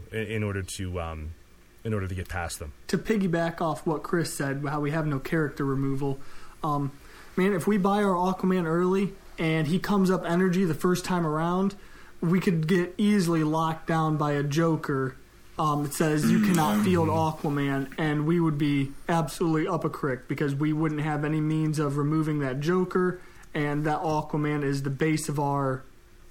S1: get past them.
S2: To piggyback off what Chris said, how we have no character removal, if we buy our Aquaman early and he comes up energy the first time around, we could get easily locked down by a Joker It says you cannot field Aquaman, and we would be absolutely up a creek because we wouldn't have any means of removing that Joker, and that Aquaman is the base of our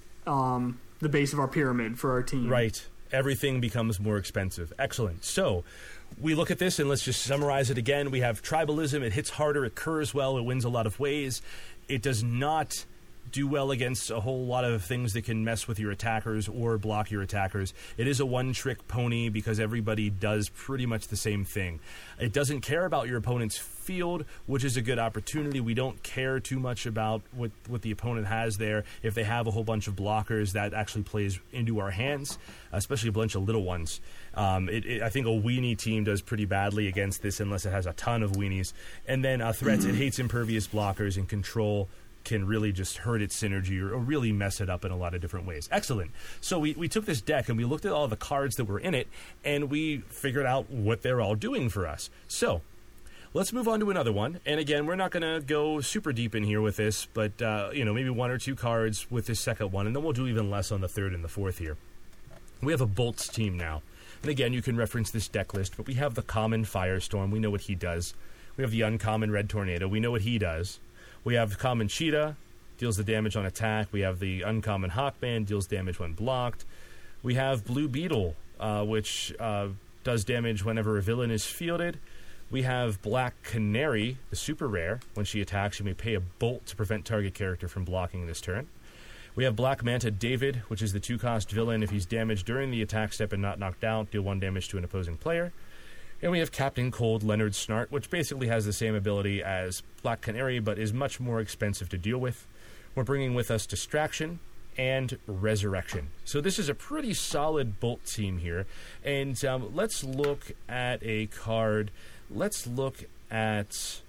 S2: pyramid for our team.
S1: Right. Everything becomes more expensive. Excellent. So we look at this, and let's just summarize it again. We have tribalism. It hits harder. It curs well. It wins a lot of ways. It does not do well against a whole lot of things that can mess with your attackers or block your attackers. It is a one-trick pony because everybody does pretty much the same thing. It doesn't care about your opponent's field, which is a good opportunity. We don't care too much about what the opponent has there. If they have a whole bunch of blockers, that actually plays into our hands, especially a bunch of little ones. I think a weenie team does pretty badly against this unless it has a ton of weenies. And then threats, it hates impervious blockers, and control can really just hurt its synergy or really mess it up in a lot of different ways. Excellent. So we took this deck and we looked at all the cards that were in it, and we figured out what they're all doing for us. So let's move on to another one. And again, we're not going to go super deep in here with this, but maybe one or two cards with this second one, and then we'll do even less on the third and the fourth here. We have a Bolts team now. And again, you can reference this deck list, but we have the common Firestorm. We know what he does. We have the uncommon Red Tornado. We know what he does. We have common Cheetah, deals the damage on attack. We have the uncommon Hawkman, deals damage when blocked. We have Blue Beetle, which does damage whenever a villain is fielded. We have Black Canary, the super rare. When she attacks, you may pay a bolt to prevent target character from blocking this turn. We have Black Manta David, which is the 2-cost villain. If he's damaged during the attack step and not knocked out, deal 1 damage to an opposing player. And we have Captain Cold Leonard Snart, which basically has the same ability as Black Canary, but is much more expensive to deal with. We're bringing with us Distraction and Resurrection. So this is a pretty solid Bolt team here. And let's look at a card. Let's look at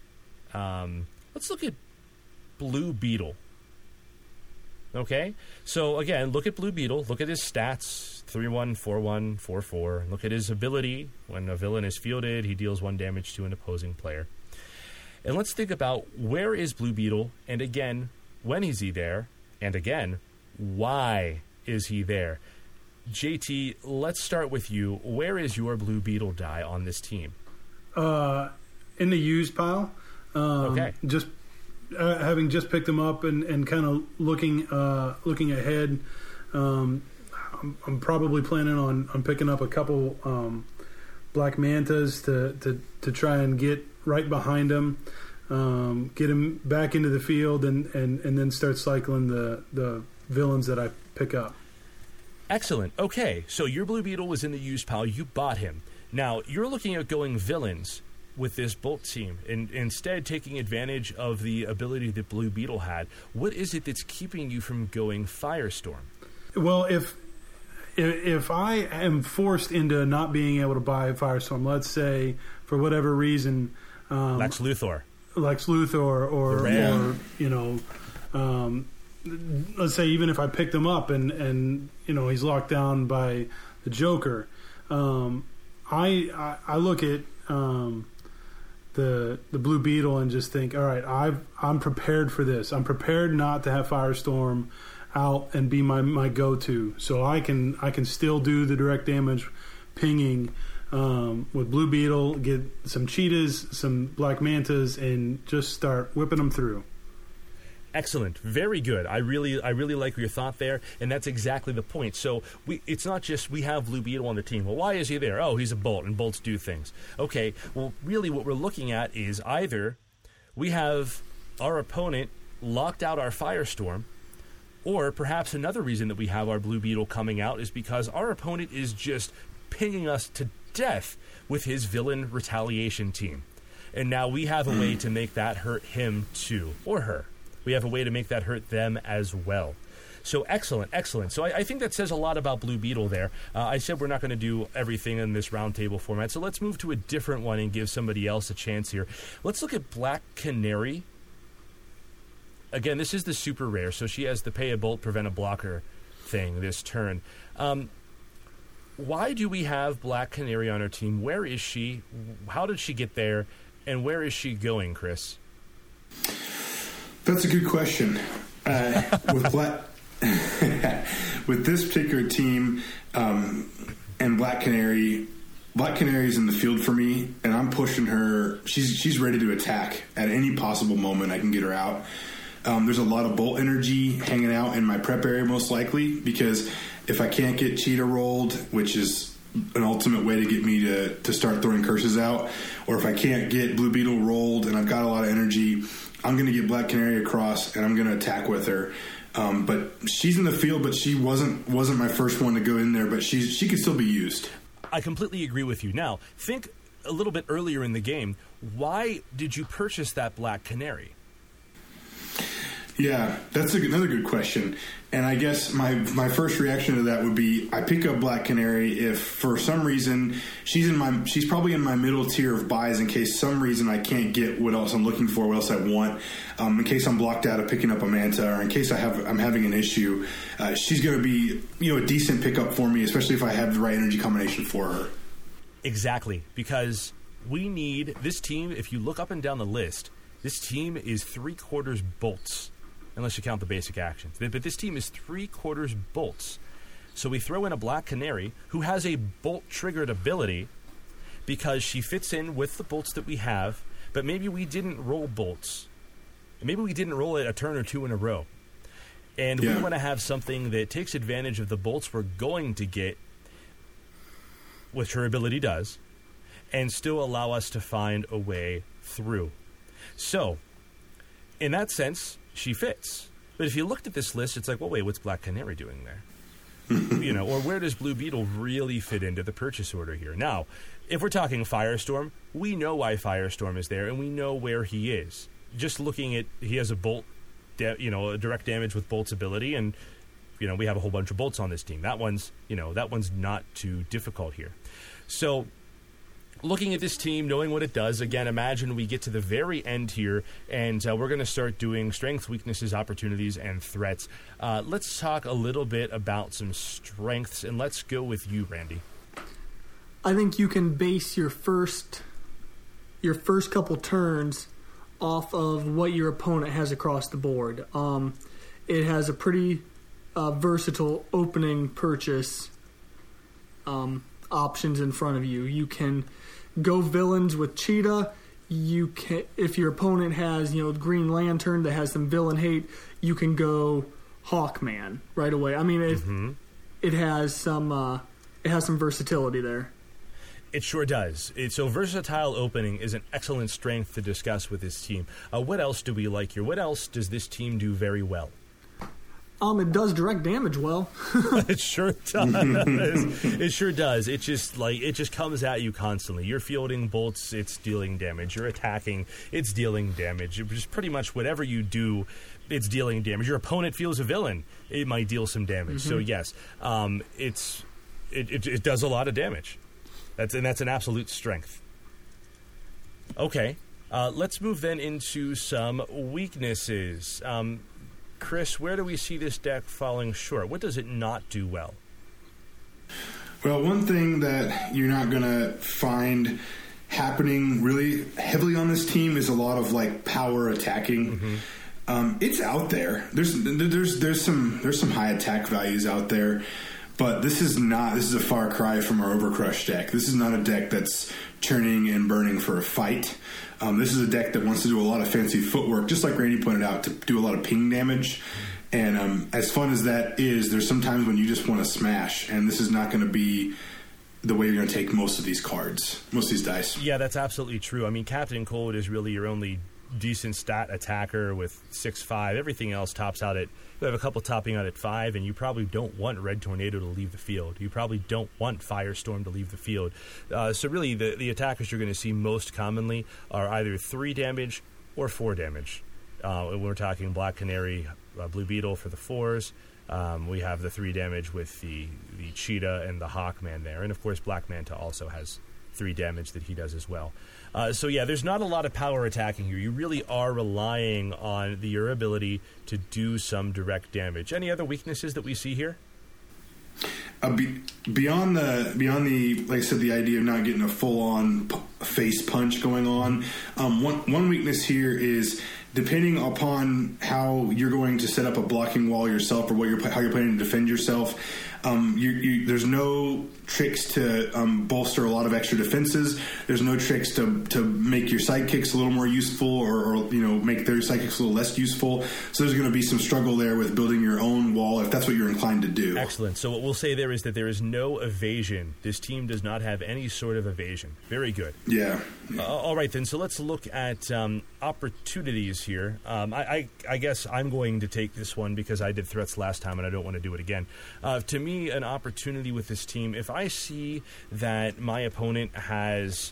S1: Blue Beetle. Okay? So again, look at Blue Beetle. Look at his stats. 3-1, 4-1, 4-4. Look at his ability. When a villain is fielded, he deals 1 damage to an opposing player. And let's think about where is Blue Beetle, and again, when is he there, and again, why is he there? JT, let's start with you. Where is your Blue Beetle die on this team?
S3: In the used pile.
S1: Okay.
S3: Just having just picked them up and kind of looking ahead. I'm probably planning on picking up a couple Black Mantas to try and get right behind him, get him back into the field, and then start cycling the villains that I pick up.
S1: Excellent. Okay, so your Blue Beetle was in the used pile. You bought him. Now, you're looking at going villains with this Bolt team, and instead taking advantage of the ability that Blue Beetle had. What is it that's keeping you from going Firestorm?
S3: Well, if I am forced into not being able to buy Firestorm, let's say for whatever reason,
S1: Lex Luthor,
S3: or let's say even if I picked him up and he's locked down by the Joker, I look at the Blue Beetle and just think, all right, I'm prepared for this. I'm prepared not to have Firestorm out and be my go-to, so I can still do the direct damage pinging with Blue Beetle, get some Cheetahs, some Black Mantas, and just start whipping them through.
S1: Excellent. Very good. I really like your thought there, and that's exactly the point. So it's not just we have Blue Beetle on the team. Well, why is he there? Oh, he's a Bolt, and Bolts do things. Okay, well, really what we're looking at is either we have our opponent locked out our Firestorm, or perhaps another reason that we have our Blue Beetle coming out is because our opponent is just pinging us to death with his villain retaliation team. And now we have a way to make that hurt him too, or her. We have a way to make that hurt them as well. So excellent. So I think that says a lot about Blue Beetle there. I said we're not going to do everything in this roundtable format, so let's move to a different one and give somebody else a chance here. Let's look at Black Canary. Again, this is the super rare, so she has the pay a bolt, prevent a blocker thing this turn. Why do we have Black Canary on our team? Where is she? How did she get there? And where is she going, Chris?
S4: That's a good question. With this particular team, and Black Canary. Black Canary's in the field for me, and I'm pushing her. She's ready to attack at any possible moment I can get her out. There's a lot of bolt energy hanging out in my prep area, most likely, because if I can't get Cheetah rolled, which is an ultimate way to get me to start throwing curses out, or if I can't get Blue Beetle rolled and I've got a lot of energy, I'm going to get Black Canary across and I'm going to attack with her. But she's in the field, but she wasn't my first one to go in there, but she could still be used.
S1: I completely agree with you. Now, think a little bit earlier in the game. Why did you purchase that Black Canary?
S4: Yeah, that's another good question. And I guess my first reaction to that would be I pick up Black Canary if for some reason she's probably in my middle tier of buys in case some reason I can't get what else I'm looking for, what else I want. In case I'm blocked out of picking up a Manta, or in case I'm having an issue, she's going to be a decent pickup for me, especially if I have the right energy combination for her.
S1: Exactly, because we need this team. If you look up and down the list, this team is 3/4 bolts. Unless you count the basic actions. But this team is 3/4 bolts. So we throw in a Black Canary who has a bolt-triggered ability because she fits in with the bolts that we have, but maybe we didn't roll bolts. Maybe we didn't roll it a turn or two in a row. And we want to have something that takes advantage of the bolts we're going to get, which her ability does, and still allow us to find a way through. So, in that sense, she fits. But if you looked at this list, it's like, well, wait, what's Black Canary doing there? Or where does Blue Beetle really fit into the purchase order here? Now, if we're talking Firestorm, we know why Firestorm is there, and we know where he is. Just looking at, he has a bolt, a direct damage with Bolt's ability, and, we have a whole bunch of bolts on this team. That one's not too difficult here. So, looking at this team, knowing what it does, again, imagine we get to the very end here, and we're going to start doing strengths, weaknesses, opportunities, and threats. Let's talk a little bit about some strengths, and let's go with you, Randy.
S2: I think you can base your first couple turns off of what your opponent has across the board. It has a pretty versatile opening purchase options in front of you. You can go villains with Cheetah. You can, if your opponent has Green Lantern that has some villain hate, you can go Hawkman right away. I mean, it has some versatility there.
S1: It sure does. So versatile opening is an excellent strength to discuss with this team. What else do we like here? What else does this team do very well?
S2: It does direct damage well.
S1: It sure does. It sure does. It just comes at you constantly. You're fielding bolts, it's dealing damage. You're attacking, it's dealing damage. Just pretty much whatever you do, it's dealing damage. Your opponent feels a villain, it might deal some damage. So yes, it does a lot of damage. That's an absolute strength. Okay, let's move then into some weaknesses. Chris, where do we see this deck falling short? What does it not do well?
S4: Well, one thing that you're not going to find happening really heavily on this team is a lot of power attacking. It's out there. There's some high attack values out there, but this is a far cry from our Overcrush deck. This is not a deck that's churning and burning for a fight. This is a deck that wants to do a lot of fancy footwork, just like Randy pointed out, to do a lot of ping damage. And as fun as that is, there's some times when you just want to smash, and this is not going to be the way you're going to take most of these cards, most of these dice.
S1: Yeah, that's absolutely true. I mean, Captain Cold is really your only decent stat attacker with 6/5. Everything else tops out at, you have a couple topping out at 5, and you probably don't want Red Tornado to leave the field. You probably don't want Firestorm to leave the field. So really, the attackers you're going to see most commonly are either 3 damage or 4 damage. We're talking Black Canary, Blue Beetle for the 4s. We have the 3 damage with the Cheetah and the Hawkman there. And of course, Black Manta also has 3 damage that he does as well. So yeah, there's not a lot of power attacking here. You really are relying on your ability to do some direct damage. Any other weaknesses that we see here?
S4: Beyond the like I said, the idea of not getting a full on face punch going on. One weakness here is depending upon how you're going to set up a blocking wall yourself or how you're planning to defend yourself, there's no tricks to bolster a lot of extra defenses. There's no tricks to make your sidekicks a little more useful or make their sidekicks a little less useful. So there's going to be some struggle there with building your own wall if that's what you're inclined to do.
S1: Excellent. So what we'll say there is that there is no evasion. This team does not have any sort of evasion. Very good.
S4: Yeah.
S1: All right, then. So let's look at opportunities here. I guess I'm going to take this one because I did threats last time and I don't want to do it again. To me, an opportunity with this team, if I see that my opponent has,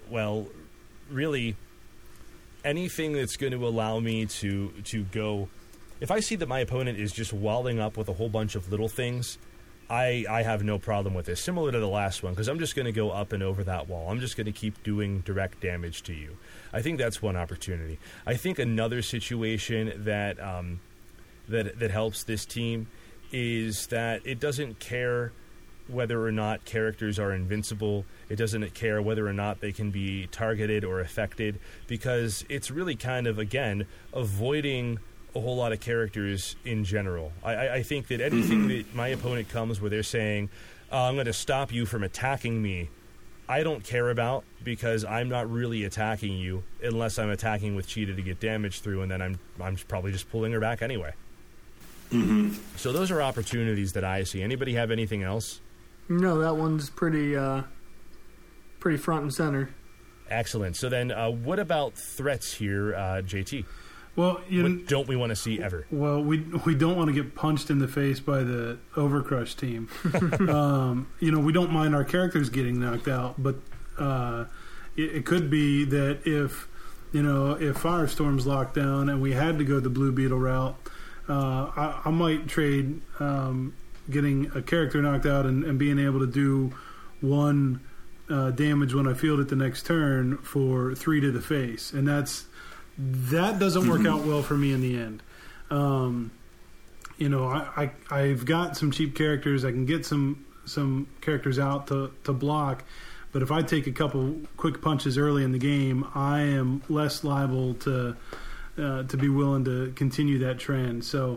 S1: really anything that's going to allow me to go, if I see that my opponent is just walling up with a whole bunch of little things, I have no problem with this. Similar to the last one, because I'm just going to go up and over that wall. I'm just going to keep doing direct damage to you. I think that's one opportunity. I think another situation that that helps this team is that it doesn't care whether or not characters are invincible. It doesn't care whether or not they can be targeted or affected, because it's really kind of, again, avoiding a whole lot of characters in general. I think that anything that my opponent comes where they're saying, I'm going to stop you from attacking me, I don't care about, because I'm not really attacking you unless I'm attacking with Cheetah to get damage through, and then I'm probably just pulling her back anyway. So those are opportunities that I see. Anybody have anything else?
S2: No, that one's pretty front and center.
S1: Excellent. So then what about threats here, JT?
S3: Well,
S1: what don't we want to see ever?
S3: Well, we don't want to get punched in the face by the Overcrush team. We don't mind our characters getting knocked out, but it could be that if Firestorm's locked down and we had to go the Blue Beetle route, I might trade getting a character knocked out and being able to do 1 damage when I field it the next turn for 3 to the face, and that doesn't work out well for me in the end. I've got some cheap characters. I can get some characters out to block, but if I take a couple quick punches early in the game, I am less liable to be willing to continue that trend. So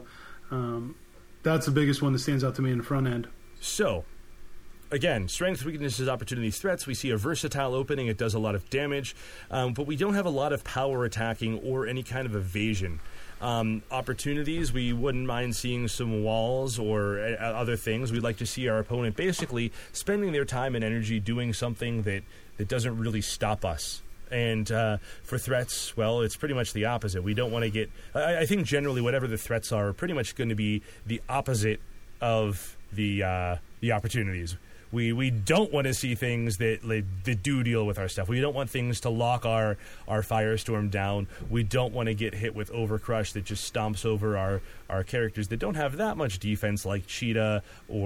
S3: that's the biggest one that stands out to me in the front end.
S1: So, again, strengths, weaknesses, opportunities, threats. We see a versatile opening. It does a lot of damage, but we don't have a lot of power attacking or any kind of evasion. Opportunities, we wouldn't mind seeing some walls or other things. We'd like to see our opponent basically spending their time and energy doing something that doesn't really stop us. And for threats, well, it's pretty much the opposite. We don't want to get... I think generally whatever the threats are pretty much going to be the opposite of the opportunities. We don't want to see things that do deal with our stuff. We don't want things to lock our Firestorm down. We don't want to get hit with Overcrush that just stomps over our characters that don't have that much defense, like Cheetah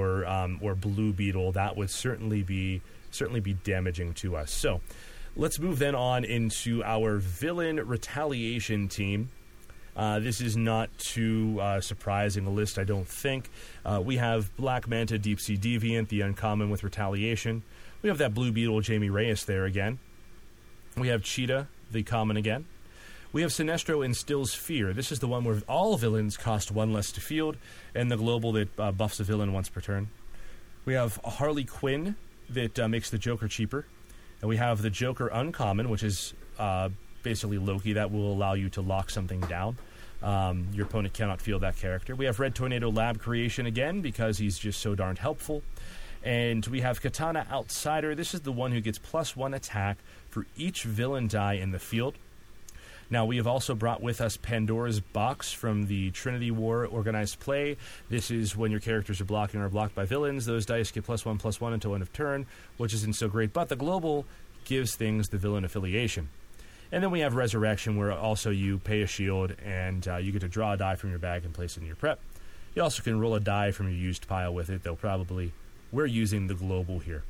S1: or Blue Beetle. That would certainly be damaging to us. So let's move then on into our villain retaliation team. This is not too surprising a list, I don't think. We have Black Manta, Deep Sea Deviant, the uncommon with retaliation. We have that Blue Beetle, Jamie Reyes there again. We have Cheetah, the common again. We have Sinestro, Instills Fear. This is the one where all villains cost 1 less to field, and the global that buffs a villain once per turn. We have Harley Quinn that makes the Joker cheaper. And we have the Joker uncommon, which is basically Loki, that will allow you to lock something down. Your opponent cannot field that character. We have Red Tornado Lab Creation again, because he's just so darned helpful. And we have Katana Outsider. This is the one who gets +1 attack for each villain die in the field. Now, we have also brought with us Pandora's Box from the Trinity War Organized Play. This is when your characters are blocking or blocked by villains. Those dice get +1/+1 until end of turn, which isn't so great. But the global gives things the villain affiliation. And then we have Resurrection, where also you pay a shield, and you get to draw a die from your bag and place it in your prep. You also can roll a die from your used pile with it, though probably we're using the global here.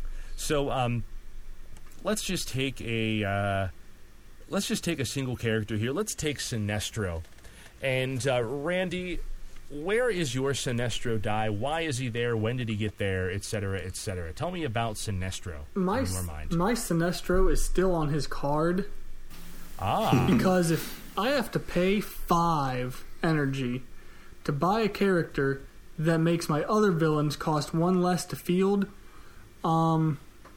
S1: So let's just take a single character here. Let's take Sinestro. And Randy, where is your Sinestro die? Why is he there? When did he get there? Etc., etc. Tell me about Sinestro.
S2: My Sinestro is still on his card. Because if I have to pay 5 energy to buy a character that makes my other villains cost 1 less to field, I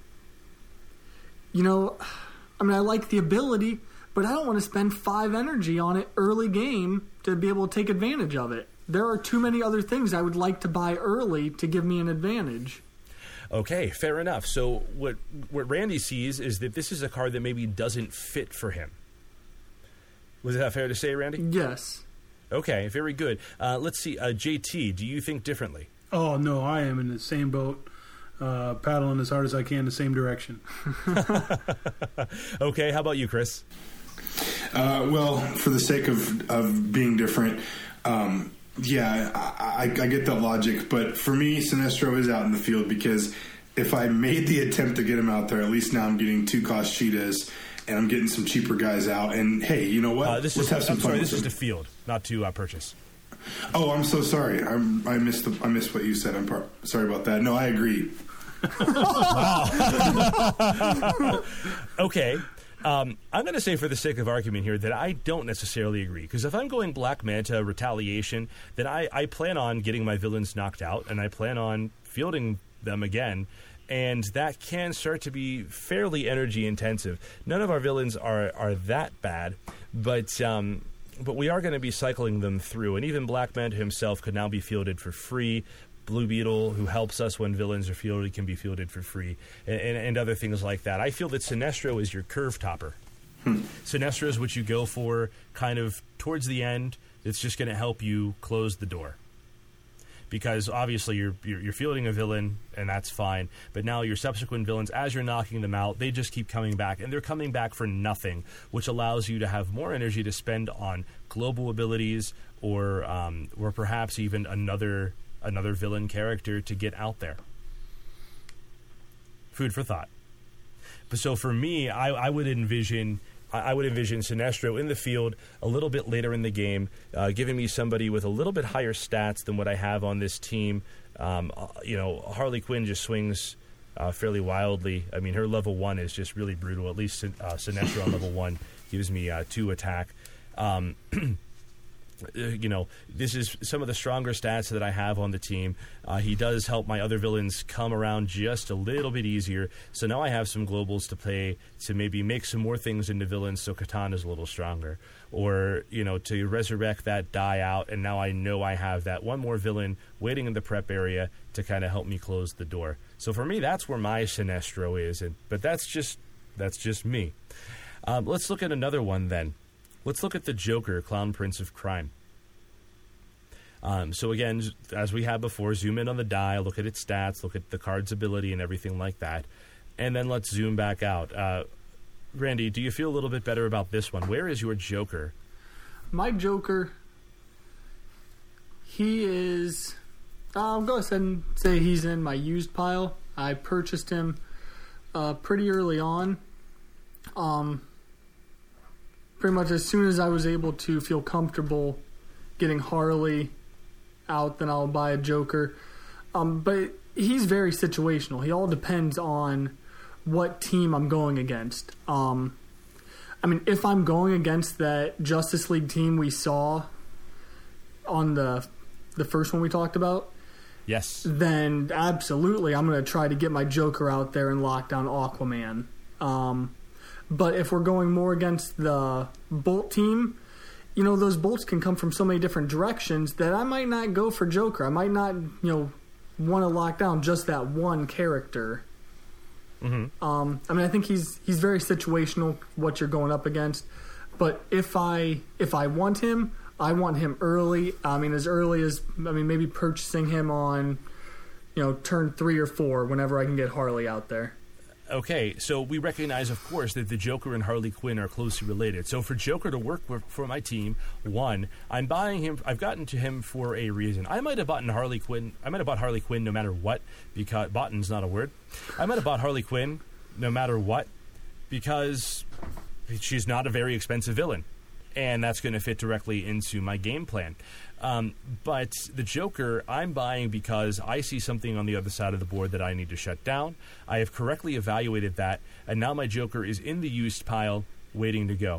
S2: mean, I like the ability, but I don't want to spend 5 energy on it early game to be able to take advantage of it. There are too many other things I would like to buy early to give me an advantage.
S1: Okay, fair enough. So what Randy sees is that this is a card that maybe doesn't fit for him. Was that fair to say, Randy?
S2: Yes.
S1: Okay, very good. Let's see. JT, do you think differently?
S3: Oh, no, I am in the same boat, paddling as hard as I can the same direction.
S1: Okay, how about you, Chris?
S4: Well, for the sake of being different, yeah, I get that logic. But for me, Sinestro is out in the field because if I made the attempt to get him out there, at least now I'm getting 2-cost cheetahs and I'm getting some cheaper guys out. And hey, you know what?
S1: This is to field, not to purchase.
S4: Oh, I'm so sorry. I missed what you said. I'm sorry about that. No, I agree.
S1: Wow. Okay. I'm going to say for the sake of argument here that I don't necessarily agree. Because if I'm going Black Manta Retaliation, then I plan on getting my villains knocked out, and I plan on fielding them again. And that can start to be fairly energy intensive. None of our villains are that bad, but we are going to be cycling them through. And even Black Manta himself could now be fielded for free. Blue Beetle, who helps us when villains are fielded, can be fielded for free, and other things like that. I feel that Sinestro is your curve topper. Sinestro is what you go for kind of towards the end. It's just going to help you close the door. Because obviously you're fielding a villain, and that's fine. But now your subsequent villains, as you're knocking them out, they just keep coming back. And they're coming back for nothing, which allows you to have more energy to spend on global abilities or perhaps even another villain character to get out there. Food for thought. But so for me, I would envision Sinestro in the field a little bit later in the game, giving me somebody with a little bit higher stats than what I have on this team. Harley Quinn just swings fairly wildly. I mean, her level 1 is just really brutal. At least Sinestro on level 1 gives me 2 attack. This is some of the stronger stats that I have on the team. He does help my other villains come around just a little bit easier. So now I have some globals to play to maybe make some more things into villains so Katana's a little stronger. Or, to resurrect that die out, and now I know I have that one more villain waiting in the prep area to kind of help me close the door. So for me, that's where my Sinestro is. But that's just me. Let's look at another one then. Let's look at the Joker, Clown Prince of Crime. So again, as we had before, zoom in on the die, look at its stats, look at the card's ability and everything like that. And then let's zoom back out. Randy, do you feel a little bit better about this one? Where is your Joker?
S2: My Joker, he is... I'll go ahead and say he's in my used pile. I purchased him pretty early on. Pretty much as soon as I was able to feel comfortable getting Harley out, then I'll buy a Joker. But he's very situational. He all depends on what team I'm going against. If I'm going against that Justice League team we saw on the first one we talked about,
S1: yes,
S2: then absolutely I'm going to try to get my Joker out there and lock down Aquaman. But if we're going more against the Bolt team, those bolts can come from so many different directions that I might not go for Joker. I might not, want to lock down just that one character. Mm-hmm. I think he's very situational, what you're going up against. But if I want him, I want him early. As early as, maybe purchasing him on, turn 3 or 4 whenever I can get Harley out there.
S1: Okay, so we recognize, of course, that the Joker and Harley Quinn are closely related. So for Joker to work for my team, one, I'm buying him. I've gotten to him for a reason. I might have bought Harley Quinn no matter what, because boughten's not a word. I might have bought Harley Quinn no matter what, because she's not a very expensive villain, and that's going to fit directly into my game plan. But the Joker, I'm buying because I see something on the other side of the board that I need to shut down. I have correctly evaluated that, and now my Joker is in the used pile waiting to go.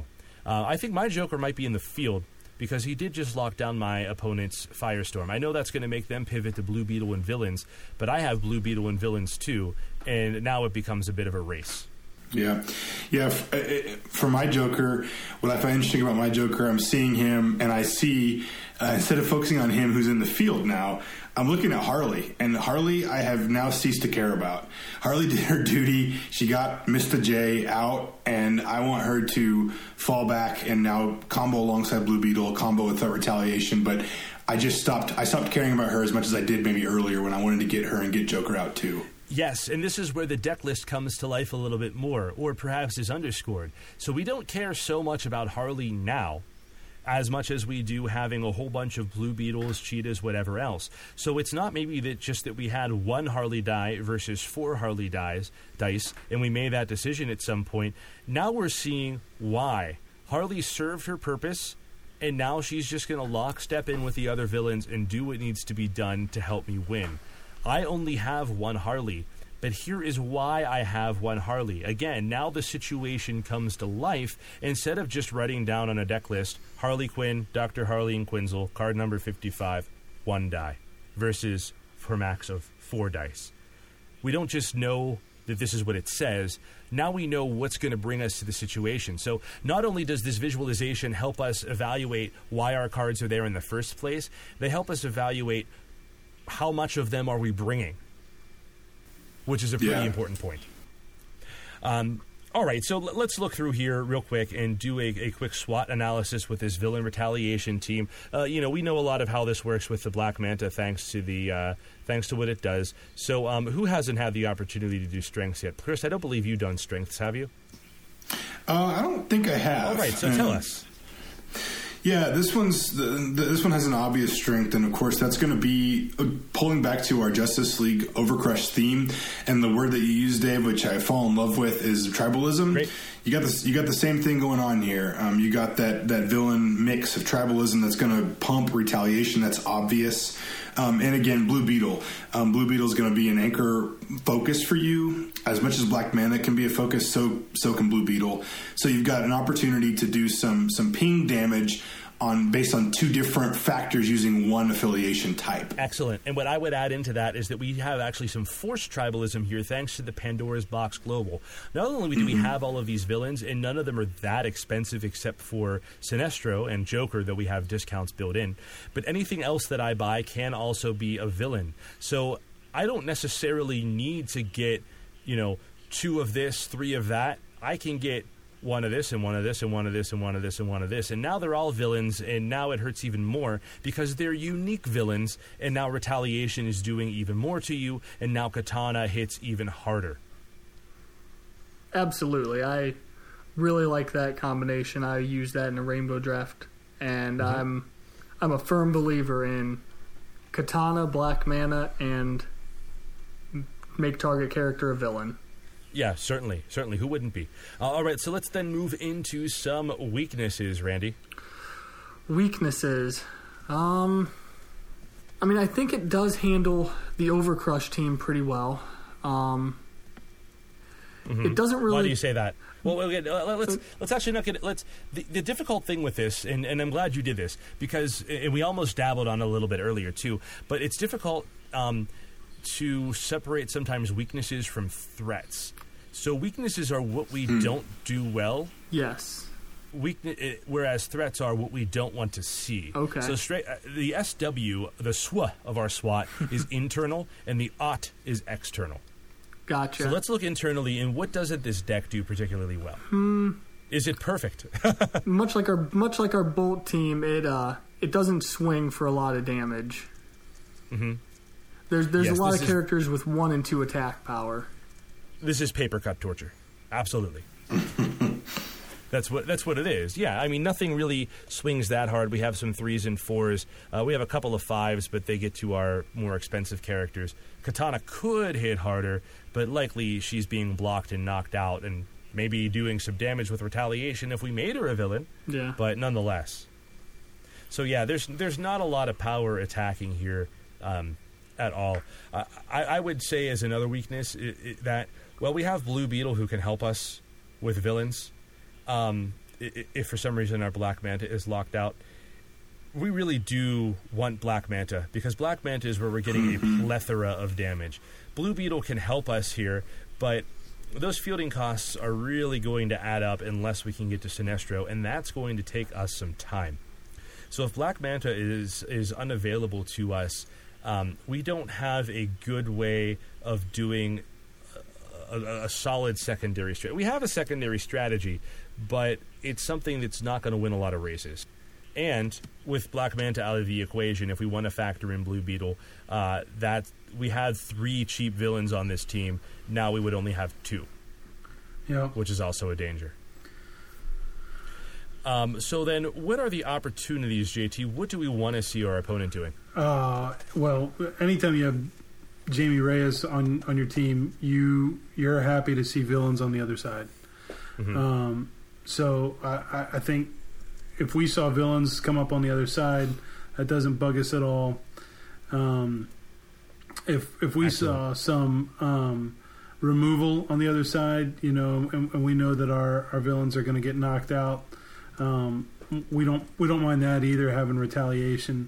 S1: I think my Joker might be in the field because he did just lock down my opponent's Firestorm. I know that's going to make them pivot to Blue Beetle and villains, but I have Blue Beetle and villains too, and now it becomes a bit of a race.
S4: Yeah. For my Joker, what I find interesting about my Joker, I'm seeing him, and I see, instead of focusing on him who's in the field now, I'm looking at Harley, and Harley I have now ceased to care about. Harley did her duty. She got Mr. J out, and I want her to fall back and now combo alongside Blue Beetle, combo with Retaliation, but I stopped caring about her as much as I did maybe earlier when I wanted to get her and get Joker out too.
S1: Yes, and this is where the deck list comes to life a little bit more, or perhaps is underscored. So we don't care so much about Harley now as much as we do having a whole bunch of Blue Beetles, Cheetahs, whatever else. So it's not maybe that we had one Harley die versus 4 Harley dice, and we made that decision at some point. Now we're seeing why. Harley served her purpose, and now she's just going to lockstep in with the other villains and do what needs to be done to help me win. I only have one Harley, but here is why I have one Harley. Again, now the situation comes to life. Instead of just writing down on a deck list, Harley Quinn, Dr. Harley and Quinzel, card number 55, 1 die, versus for max of 4 dice. We don't just know that this is what it says. Now we know what's going to bring us to the situation. So not only does this visualization help us evaluate why our cards are there in the first place, they help us evaluate how much of them are we bringing, which is a pretty important point. All right, so let's look through here real quick and do a quick SWOT analysis with this villain retaliation team. We know a lot of how this works with the Black Manta, thanks to what it does. So, who hasn't had the opportunity to do strengths yet? Chris, I don't believe you've done strengths, have you?
S4: I don't think I have.
S1: All right, so tell us.
S4: Yeah, this one has an obvious strength, and of course that's going to be pulling back to our Justice League Overcrush theme. And the word that you used, Dave, which I fall in love with, is tribalism.
S1: Great.
S4: You got the same thing going on here. You got that villain mix of tribalism that's going to pump retaliation. That's obvious. And again, Blue Beetle. Blue Beetle is going to be an anchor focus for you. As much as Black Manta can be a focus, so can Blue Beetle. So you've got an opportunity to do some ping damage based on 2 different factors using one affiliation type.
S1: Excellent. And what I would add into that is that we have actually some forced tribalism here thanks to the Pandora's Box Global. Not only do we have all of these villains, and none of them are that expensive except for Sinestro and Joker, though we have discounts built in, but anything else that I buy can also be a villain. So I don't necessarily need to get, 2 of this, 3 of that. I can get 1 of this and 1 of this and 1 of this and 1 of this and 1 of this. And now they're all villains, and now it hurts even more because they're unique villains, and now retaliation is doing even more to you, and now Katana hits even harder.
S2: Absolutely. I really like that combination. I use that in a Rainbow Draft, and I'm a firm believer in Katana, Black Mana, and make target character a villain.
S1: Yeah, certainly. Who wouldn't be? All right, so let's then move into some weaknesses, Randy.
S2: Weaknesses. I think it does handle the Overcrush team pretty well. It doesn't really...
S1: Why do you say that? Well, let's actually not get it. The difficult thing with this, and I'm glad you did this, because and we almost dabbled on it a little bit earlier too, but it's difficult to separate sometimes weaknesses from threats. So weaknesses are what we don't do well.
S2: Yes.
S1: Whereas threats are what we don't want to see.
S2: Okay.
S1: So the SW, the SW of our SWAT, is internal, and the OT is external.
S2: Gotcha.
S1: So let's look internally, and what doesn't this deck do particularly well? Is it perfect?
S2: Much like our Bolt team, it doesn't swing for a lot of damage.
S1: Mm-hmm.
S2: There's a lot of characters with 1 and 2 attack power.
S1: This is paper cut torture. Absolutely. That's what it is. Yeah, I mean, nothing really swings that hard. We have some 3s and 4s. We have a couple of 5s, but they get to our more expensive characters. Katana could hit harder, but likely she's being blocked and knocked out and maybe doing some damage with retaliation if we made her a villain. Yeah. But nonetheless. So yeah, there's not a lot of power attacking here at all. I would say as another weakness that, well, we have Blue Beetle who can help us with villains. if for some reason our Black Manta is locked out, we really do want Black Manta, because Black Manta is where we're getting a plethora of damage. Blue Beetle can help us here, but those fielding costs are really going to add up unless we can get to Sinestro, and that's going to take us some time. So if Black Manta is unavailable to us, we don't have a good way of doing a solid secondary strategy. We have a secondary strategy, but it's something that's not going to win a lot of races. And with Black Manta out of the equation, if we want to factor in Blue Beetle, that we had 3 cheap villains on this team. Now we would only have 2, which is also a danger. So then, what are the opportunities, JT? What do we want to see our opponent doing?
S3: Well, anytime you have Jamie Reyes on your team, you're happy to see villains on the other side. Mm-hmm. So I think if we saw villains come up on the other side, that doesn't bug us at all. If we saw some removal on the other side, and we know that our villains are going to get knocked out, we don't mind that either. Having retaliation.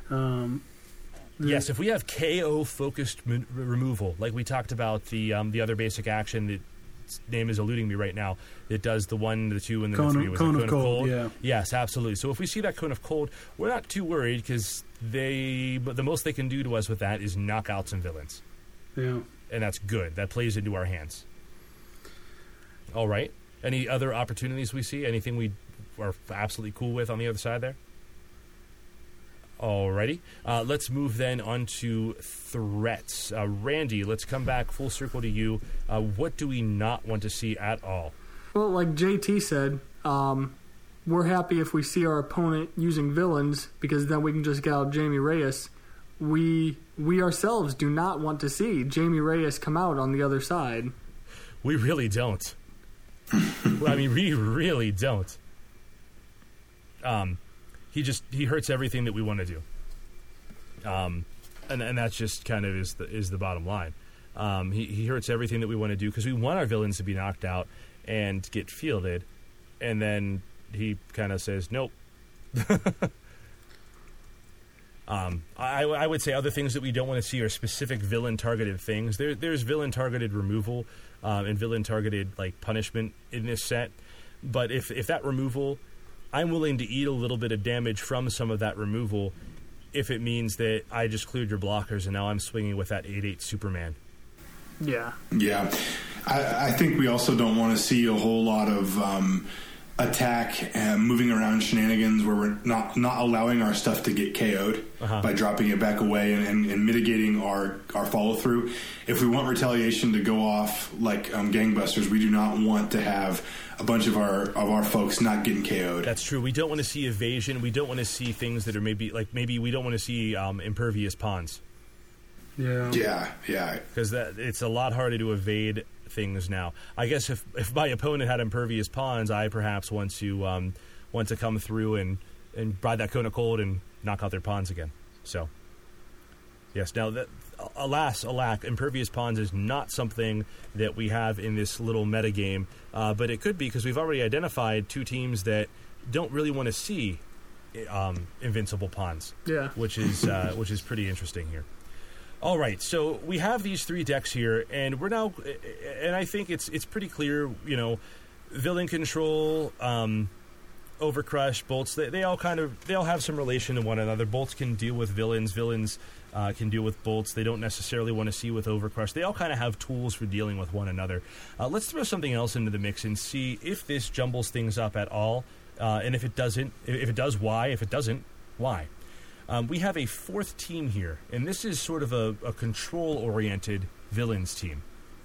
S1: Yes, if we have KO focused removal, like we talked about the other basic action that name is eluding me right now. It does the 1, the 2, and then the 3. Was
S3: Cone of Cold. Yeah.
S1: Yes, absolutely. So if we see that Cone of Cold, we're not too worried, because the most they can do to us with that is knock out some villains.
S3: Yeah.
S1: And that's good. That plays into our hands. All right. Any other opportunities we see? Anything we are absolutely cool with on the other side there? Alrighty. Let's move then on to threats. Randy, let's come back full circle to you. What do we not want to see at all?
S2: Well, like JT said, we're happy if we see our opponent using villains, because then we can just get out Jamie Reyes. We ourselves do not want to see Jamie Reyes come out on the other side.
S1: We really don't. I mean, we really don't. He hurts everything that we want to do, and that's just kind of is the bottom line. He hurts everything that we want to do, because we want our villains to be knocked out and get fielded, and then he kind of says nope. I would say other things that we don't want to see are specific villain targeted things. There's villain targeted removal and villain targeted punishment in this set, but if that removal, I'm willing to eat a little bit of damage from some of that removal if it means that I just cleared your blockers and now I'm swinging with that 8/8 Superman.
S2: Yeah.
S4: Yeah. I think we also don't want to see a whole lot of attack and moving around shenanigans where we're not allowing our stuff to get KO'd by dropping it back away and mitigating our follow through. If we want retaliation to go off like gangbusters, we do not want to have a bunch of our folks not getting KO'd.
S1: That's true. We don't want to see evasion. We don't want to see things that are maybe we don't want to see impervious pawns.
S4: Yeah.
S1: Because it's a lot harder to evade things now. I guess if my opponent had impervious pawns, I perhaps want to come through and ride that Cone of Cold and knock out their pawns again. So, yes. Now, alack, impervious pawns is not something that we have in this little metagame, but it could be, because we've already identified 2 teams that don't really want to see invincible pawns.
S2: Yeah,
S1: which is pretty interesting here. All right, so we have these 3 decks here, and we're now, and I think it's pretty clear, villain control, Overcrush, bolts. They all have some relation to one another. Bolts can deal with villains. Villains can deal with bolts. They don't necessarily want to see with Overcrush. They all kind of have tools for dealing with one another. Let's throw something else into the mix and see if this jumbles things up at all, and if it doesn't. If it does, why? If it doesn't, why? We have a 4th team here, and this is sort of a control-oriented villains team.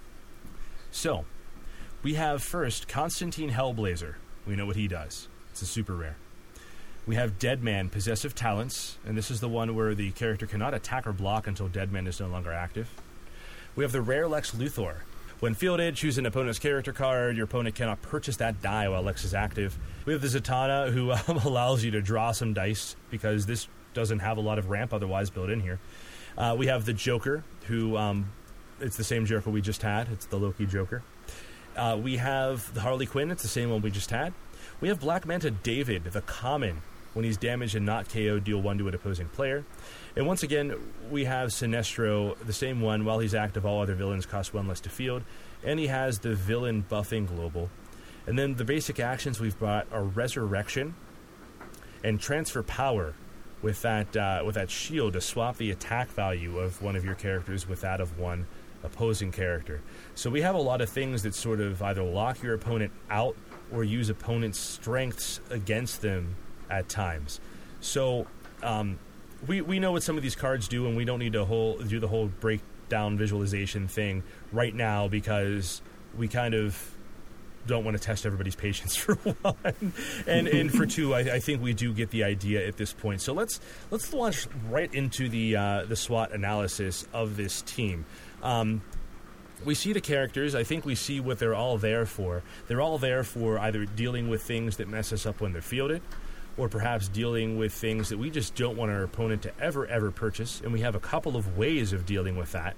S1: So, we have first Constantine Hellblazer. We know what he does. It's a super rare. We have Deadman, Possessive Talents, and this is the one where the character cannot attack or block until Deadman is no longer active. We have the rare Lex Luthor. When fielded, choose an opponent's character card. Your opponent cannot purchase that die while Lex is active. We have the Zatanna, who allows you to draw some dice, because this doesn't have a lot of ramp otherwise built in here. We have the Joker, who it's the same Joker we just had. It's the Loki Joker. We have the Harley Quinn. It's the same one we just had. We have Black Manta David, the common. When he's damaged and not KO'd, deal 1 to an opposing player. And once again, we have Sinestro, the same one. While he's active, all other villains cost 1 less to field. And he has the villain buffing global. And then the basic actions we've brought are Resurrection and Transfer Power with that shield to swap the attack value of one of your characters with that of one opposing character. So we have a lot of things that sort of either lock your opponent out or use opponent's strengths against them at times. So we know what some of these cards do, and we don't need to do the whole breakdown visualization thing right now because we kind of don't want to test everybody's patience for one. and for two, I think we do get the idea at this point. So let's launch right into the SWOT analysis of this team. We see the characters. I think we see what they're all there for. They're all there for either dealing with things that mess us up when they're fielded, or perhaps dealing with things that we just don't want our opponent to ever purchase, and we have a couple of ways of dealing with that.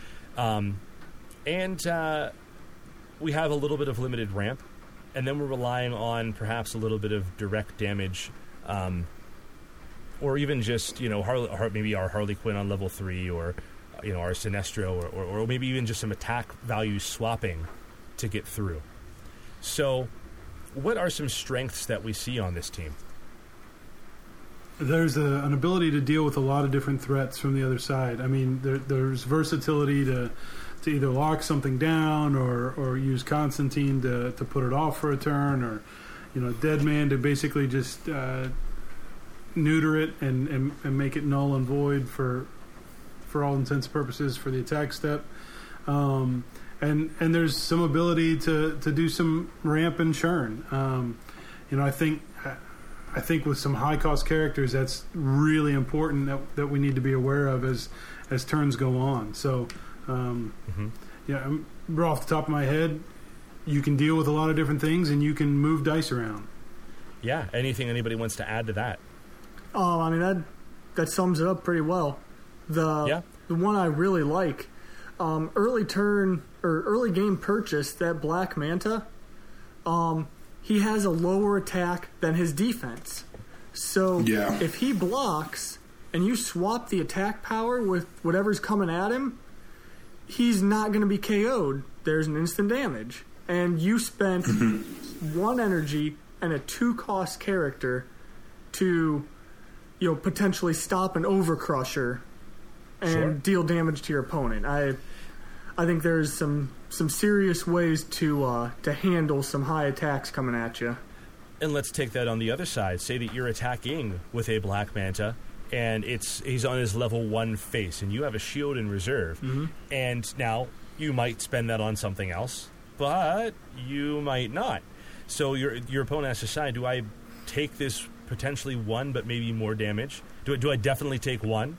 S1: We have a little bit of limited ramp, and then we're relying on perhaps a little bit of direct damage, or even just, maybe our Harley Quinn on level 3, or, our Sinestro, or maybe even just some attack value swapping to get through. So what are some strengths that we see on this team?
S3: There's an ability to deal with a lot of different threats from the other side. I mean, there's versatility to either lock something down or use Constantine to put it off for a turn, or Dead Man to basically just neuter it and make it null and void for all intents and purposes for the attack step. And there's some ability to do some ramp and churn. I think with some high cost characters, that's really important that we need to be aware of as turns go on. So, off the top of my head, you can deal with a lot of different things, and you can move dice around.
S1: Yeah. Anything anybody wants to add to that?
S2: Oh, I mean that sums it up pretty well. The one I really like, early turn or early game purchase, that Black Manta. He has a lower attack than his defense. So if he blocks and you swap the attack power with whatever's coming at him, he's not going to be KO'd. There's an instant damage. And you spent 1 energy and a 2-cost character to potentially stop an Overcrusher and deal damage to your opponent. I think there's some serious ways to handle some high attacks coming at you.
S1: And let's take that on the other side. Say that you're attacking with a Black Manta, and he's on his level 1 face, and you have a shield in reserve. And now you might spend that on something else, but you might not. So your opponent has to decide, do I take this potentially 1 but maybe more damage? Do I definitely take 1?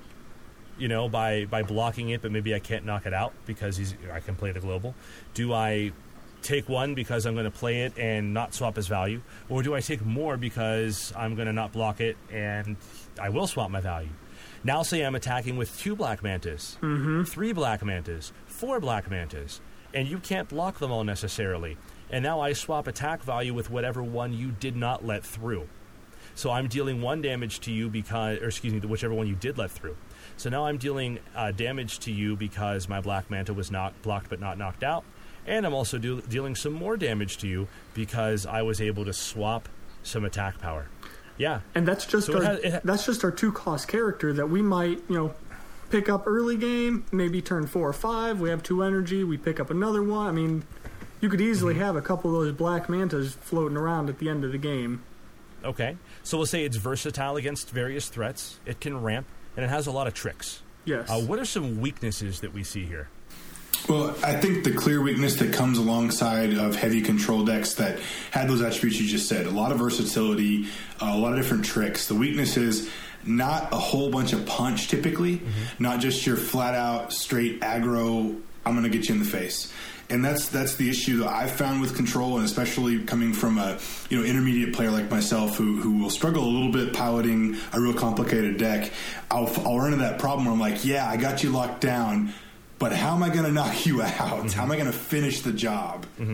S1: By blocking it, but maybe I can't knock it out because I can play the global. Do I take 1 because I'm going to play it and not swap his value? Or do I take more because I'm going to not block it and I will swap my value? Now say I'm attacking with 2 Black Mantas, 3 Black Mantas, 4 Black Mantas, and you can't block them all necessarily. And now I swap attack value with whatever one you did not let through. So I'm dealing 1 damage to you whichever one you did let through. So now I'm dealing damage to you because my Black Manta was not blocked but not knocked out. And I'm also dealing some more damage to you because I was able to swap some attack power. Yeah.
S2: And that's just that's just our 2-cost character that we might, pick up early game, maybe turn 4 or 5. We have 2 energy. We pick up another one. I mean, you could easily have a couple of those Black Mantas floating around at the end of the game.
S1: Okay. So we'll say it's versatile against various threats. It can ramp. And it has a lot of tricks.
S2: Yes.
S1: What are some weaknesses that we see here?
S4: Well, I think the clear weakness that comes alongside of heavy control decks that had those attributes you just said, a lot of versatility, a lot of different tricks. The weakness is not a whole bunch of punch typically, not just your flat-out, straight aggro, I'm going to get you in the face. And that's the issue that I've found with control, and especially coming from a intermediate player like myself who will struggle a little bit piloting a real complicated deck. I'll run into that problem where I'm like, I got you locked down, but how am I going to knock you out? How am I going to finish the job?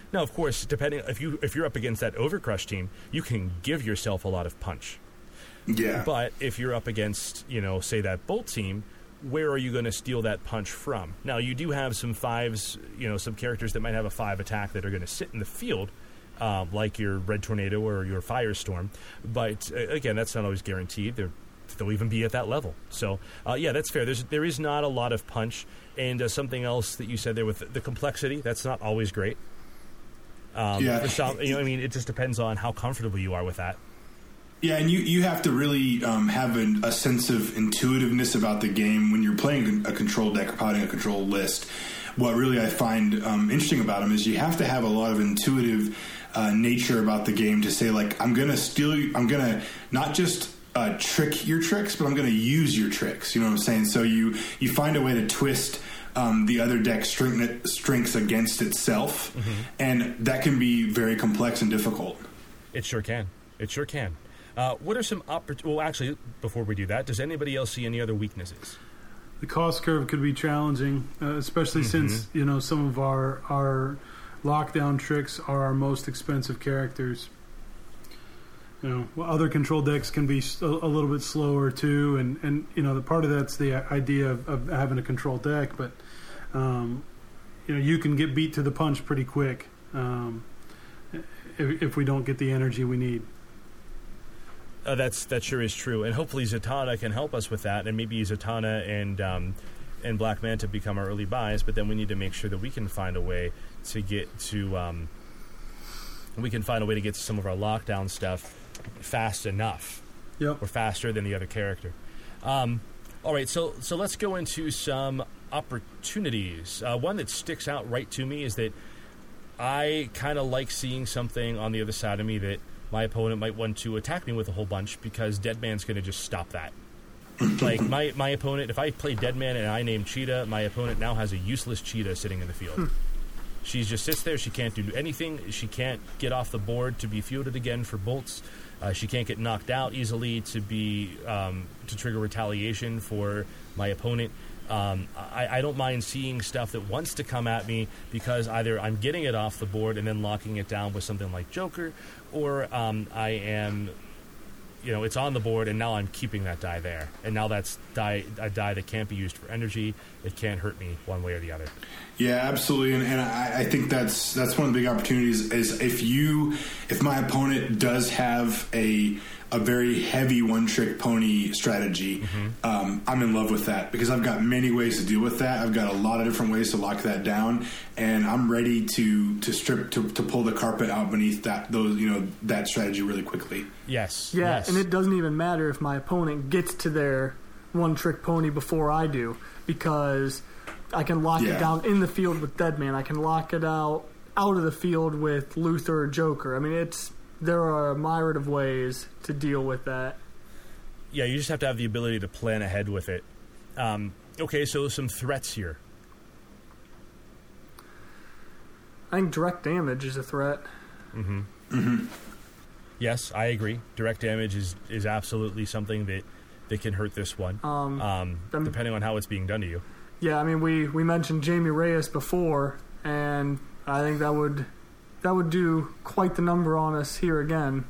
S1: Now, of course, depending if you're up against that Overcrush team, you can give yourself a lot of punch.
S4: Yeah.
S1: But if you're up against, say that Bolt team, where are you going to steal that punch from? Now, you do have some 5s, some characters that might have a 5 attack that are going to sit in the field, like your Red Tornado or your Firestorm. But, again, that's not always guaranteed. They'll even be at that level. So, yeah, that's fair. There is not a lot of punch. And something else that you said there with the complexity, that's not always great. For some, it just depends on how comfortable you are with that.
S4: Yeah, and you have to really have a sense of intuitiveness about the game when you're playing a control deck or piloting a control list. What really I find interesting about them is you have to have a lot of intuitive nature about the game to say, like, I'm going to steal you. I'm going to not just trick your tricks, but I'm going to use your tricks. You know what I'm saying? So you find a way to twist the other deck's strengths against itself, and that can be very complex and difficult.
S1: It sure can. What are some well, actually, before we do that, does anybody else see any other weaknesses?
S3: The cost curve could be challenging, especially since some of our lockdown tricks are our most expensive characters. Other control decks can be a little bit slower too, and the part of that's the idea of having a control deck, but you can get beat to the punch pretty quick if we don't get the energy we need.
S1: That sure is true, and hopefully Zatanna can help us with that, and maybe Zatanna and Black Manta become our early buys. But then we need to make sure that we can find a way to get to some of our lockdown stuff fast enough, or faster than the other character. All right, so let's go into some opportunities. One that sticks out right to me is that I kind of like seeing something on the other side of me that my opponent might want to attack me with a whole bunch, because Deadman's going to just stop that. Like, my opponent, if I play Deadman and I name Cheetah, my opponent now has a useless Cheetah sitting in the field. She just sits there. She can't do anything. She can't get off the board to be fielded again for bolts. She can't get knocked out easily to trigger retaliation for my opponent. I don't mind seeing stuff that wants to come at me, because either I'm getting it off the board and then locking it down with something like Joker, or I am, it's on the board and now I'm keeping that die there. And now that's a die that can't be used for energy. It can't hurt me one way or the other.
S4: Yeah, absolutely. And I think that's one of the big opportunities is if my opponent does have a very heavy one-trick pony strategy, I'm in love with that, because I've got many ways to deal with that. I've got a lot of different ways to lock that down, and I'm ready to pull the carpet out beneath that strategy really quickly.
S1: Yes.
S2: Yeah,
S1: yes.
S2: And it doesn't even matter if my opponent gets to their one-trick pony before I do, because I can lock it down in the field with Deadman. I can lock it out of the field with Luther or Joker. I mean, there are a myriad of ways to deal with that.
S1: Yeah, you just have to have the ability to plan ahead with it. Okay, so some threats here.
S2: I think direct damage is a threat.
S1: Yes, I agree. Direct damage is absolutely something that can hurt this one, depending on how it's being done to you.
S2: Yeah, I mean, we mentioned Jamie Reyes before, and I think that would do quite the number on us here again.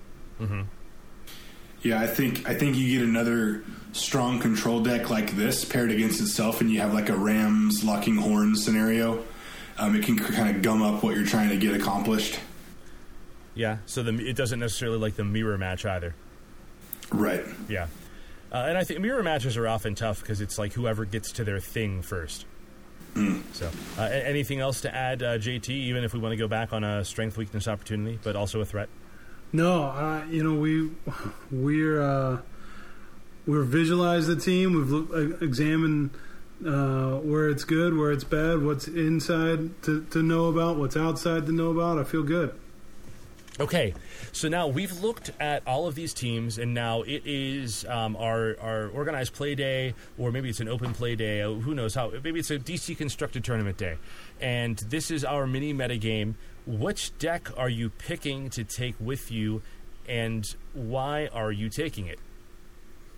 S4: Yeah, I think you get another strong control deck like this paired against itself, and you have like a Rams locking horns scenario. It can kind of gum up what you're trying to get accomplished.
S1: Yeah, so it doesn't necessarily like the mirror match either.
S4: Right.
S1: Yeah. And I think mirror matches are often tough because it's like whoever gets to their thing first. So, anything else to add, JT, even if we want to go back on a strength, weakness, opportunity, but also a threat?
S3: No, we're visualized the team. We've examined where it's good, where it's bad, what's inside to know about, what's outside to know about. I feel good.
S1: Okay, so now we've looked at all of these teams, and now it is our organized play day, or maybe it's an open play day. Who knows how? Maybe it's a DC constructed tournament day, and this is our mini meta game. Which deck are you picking to take with you, and why are you taking it,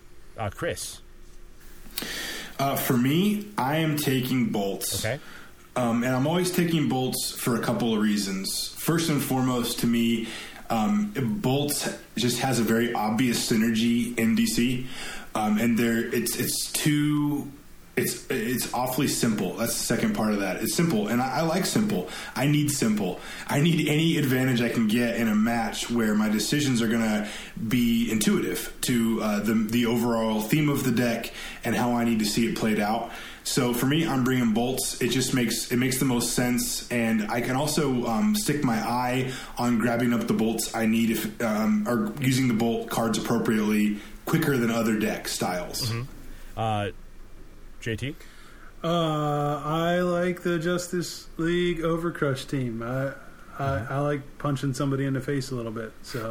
S1: Chris?
S4: For me, I am taking bolts.
S1: Okay.
S4: and I'm always taking bolts for a couple of reasons. First and foremost, to me, bolts just has a very obvious synergy in DC, and it's awfully simple. That's the second part of that. It's simple, and I like simple. I need simple. I need any advantage I can get in a match where my decisions are going to be intuitive to the overall theme of the deck and how I need to see it played out. So for me, I'm bringing bolts. It just makes the most sense, and I can also stick my eye on grabbing up the bolts I need or using the bolt cards appropriately quicker than other deck styles.
S1: Mm-hmm. JT?
S3: I like the Justice League Overcrush team. I like punching somebody in the face a little bit. So,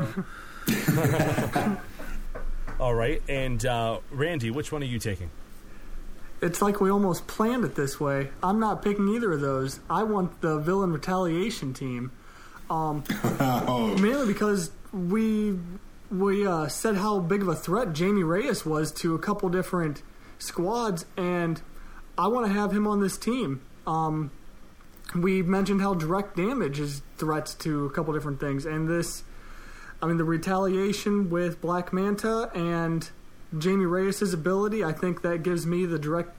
S1: all right. And Randy, which one are you taking?
S2: It's like we almost planned it this way. I'm not picking either of those. I want the Villain Retaliation team, mainly because we said how big of a threat Jamie Reyes was to a couple different squads, and I want to have him on this team. We mentioned how direct damage is threats to a couple different things, and the retaliation with Black Manta and Jamie Reyes' ability, I think that gives me the direct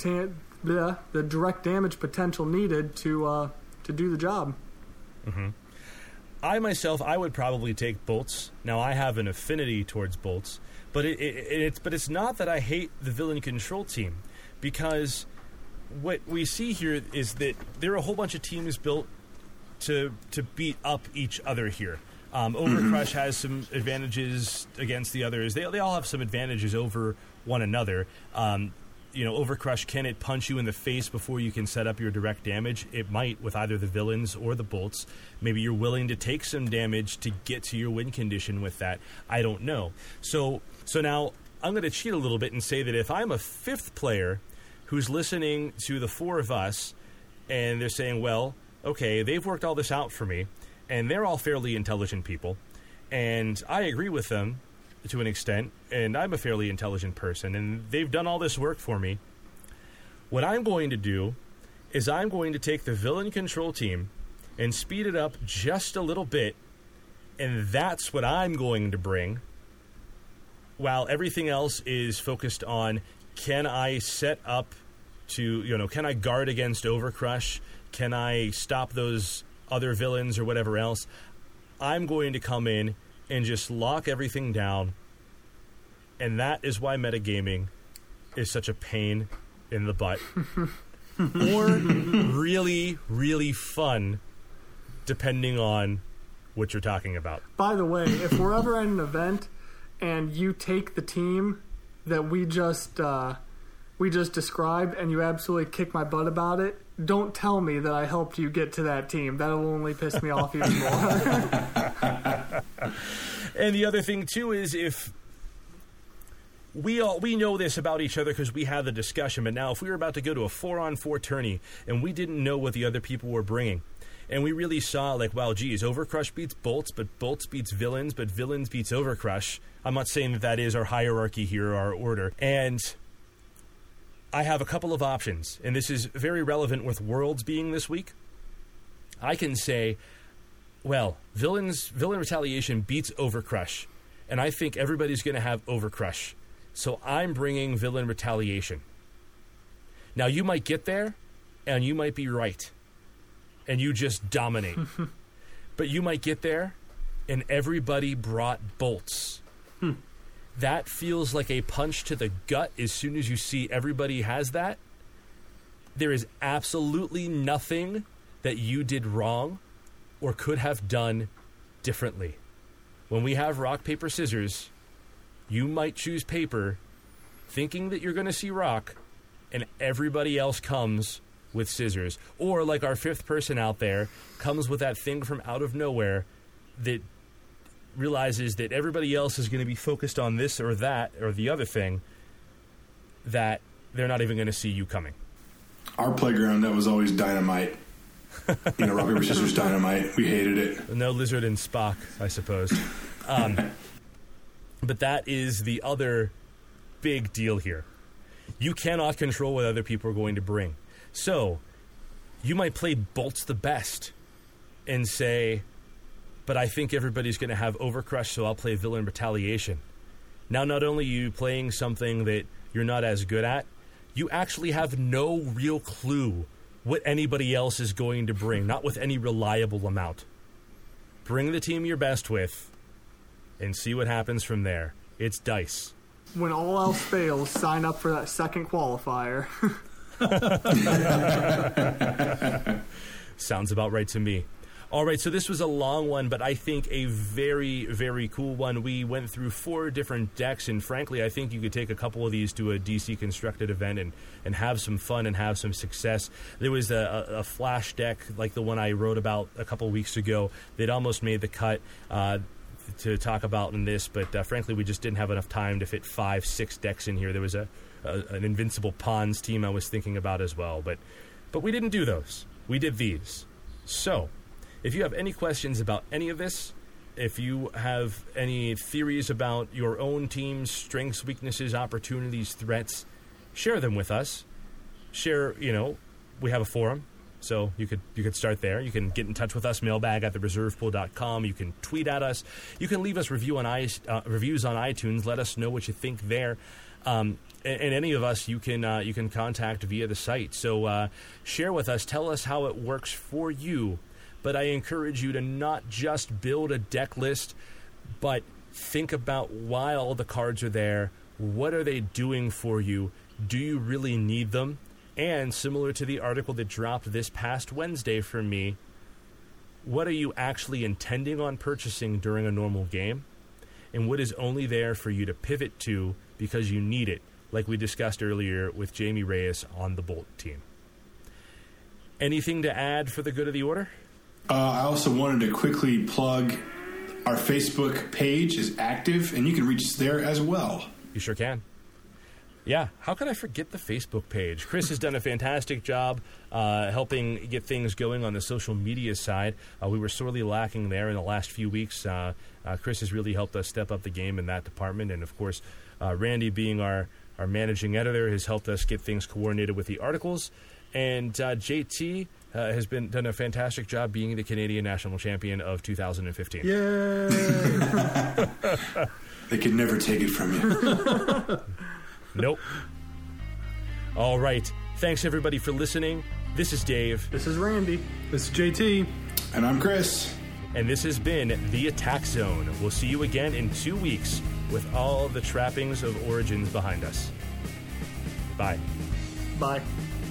S2: damage potential needed to do the job.
S1: Mm-hmm. I would probably take bolts. Now, I have an affinity towards bolts, but it's not that I hate the villain control team, because what we see here is that there are a whole bunch of teams built to beat up each other here. Overcrush has some advantages against the others. They all have some advantages over one another. Overcrush, can it punch you in the face before you can set up your direct damage? It might with either the villains or the bolts. Maybe you're willing to take some damage to get to your win condition with that. I don't know. So now I'm going to cheat a little bit and say that if I'm a fifth player who's listening to the four of us and they're saying, well, okay, they've worked all this out for me, and they're all fairly intelligent people, and I agree with them to an extent, and I'm a fairly intelligent person, and they've done all this work for me. What I'm going to do is I'm going to take the villain control team and speed it up just a little bit, and that's what I'm going to bring, while everything else is focused on, can I set up to, can I guard against Overcrush? Can I stop those other villains or whatever else? I'm going to come in and just lock everything down, and that is why metagaming is such a pain in the butt. Or really, really fun, depending on what you're talking about.
S2: By the way, if we're ever at an event and you take the team that we just described and you absolutely kick my butt about it, don't tell me that I helped you get to that team. That'll only piss me off even more.
S1: And the other thing, too, is if we know this about each other because we had the discussion, but now if we were about to go to a 4-on-4 tourney and we didn't know what the other people were bringing, and we really saw, like, wow, geez, Overcrush beats Bolts, but Bolts beats Villains, but Villains beats Overcrush. I'm not saying that is our hierarchy here, our order. And I have a couple of options, and this is very relevant with Worlds being this week. I can say, well, Villain Retaliation beats Overcrush, and I think everybody's going to have Overcrush. So I'm bringing Villain Retaliation. Now, you might get there, and you might be right, and you just dominate. But you might get there, and everybody brought Bolts. That feels like a punch to the gut as soon as you see everybody has that. There is absolutely nothing that you did wrong or could have done differently. When we have rock, paper, scissors, you might choose paper thinking that you're going to see rock, and everybody else comes with scissors. Or, like our fifth person out there, comes with that thing from out of nowhere that realizes that everybody else is going to be focused on this or that or the other thing, that they're not even going to see you coming.
S4: Our playground, that was always dynamite. Rock, paper, scissors, dynamite. We hated it.
S1: No Lizard and Spock, I suppose. But that is the other big deal here. You cannot control what other people are going to bring. So, you might play Bolts the Best and say, but I think everybody's going to have Overcrush, so I'll play Villain Retaliation. Now, not only are you playing something that you're not as good at, you actually have no real clue what anybody else is going to bring, not with any reliable amount. Bring the team you're best with and see what happens from there. It's dice.
S2: When all else fails, sign up for that second qualifier.
S1: Sounds about right to me. All right, so this was a long one, but I think a very, very cool one. We went through 4 different decks, and frankly, I think you could take a couple of these to a DC Constructed event and have some fun and have some success. There was a flash deck like the one I wrote about a couple of weeks ago that almost made the cut to talk about in this, but frankly, we just didn't have enough time to fit 5-6 decks in here. There was an Invincible Pawns team I was thinking about as well, but we didn't do those. We did these. So, if you have any questions about any of this, if you have any theories about your own team's strengths, weaknesses, opportunities, threats, share them with us. Share, we have a forum, so you could start there. You can get in touch with us, mailbag@thereservepool.com. You can tweet at us. You can leave us reviews on iTunes. Let us know what you think there. And any of us you can contact via the site. So share with us. Tell us how it works for you. But I encourage you to not just build a deck list, but think about why all the cards are there. What are they doing for you? Do you really need them? And similar to the article that dropped this past Wednesday for me, what are you actually intending on purchasing during a normal game? And what is only there for you to pivot to because you need it, like we discussed earlier with Jamie Reyes on the Bolt team. Anything to add for the good of the order?
S4: I also wanted to quickly plug our Facebook page is active, and you can reach us there as well.
S1: You sure can. Yeah, how could I forget the Facebook page? Chris has done a fantastic job helping get things going on the social media side. We were sorely lacking there in the last few weeks. Chris has really helped us step up the game in that department. And, of course, Randy, being our managing editor, has helped us get things coordinated with the articles. And JT has done a fantastic job being the Canadian National Champion of 2015.
S2: Yay!
S4: They could never take it from you.
S1: Nope. All right. Thanks, everybody, for listening. This is Dave.
S2: This is Randy.
S3: This is JT.
S4: And I'm Chris.
S1: And this has been The Attack Zone. We'll see you again in 2 weeks with all the trappings of Origins behind us. Bye.
S2: Bye.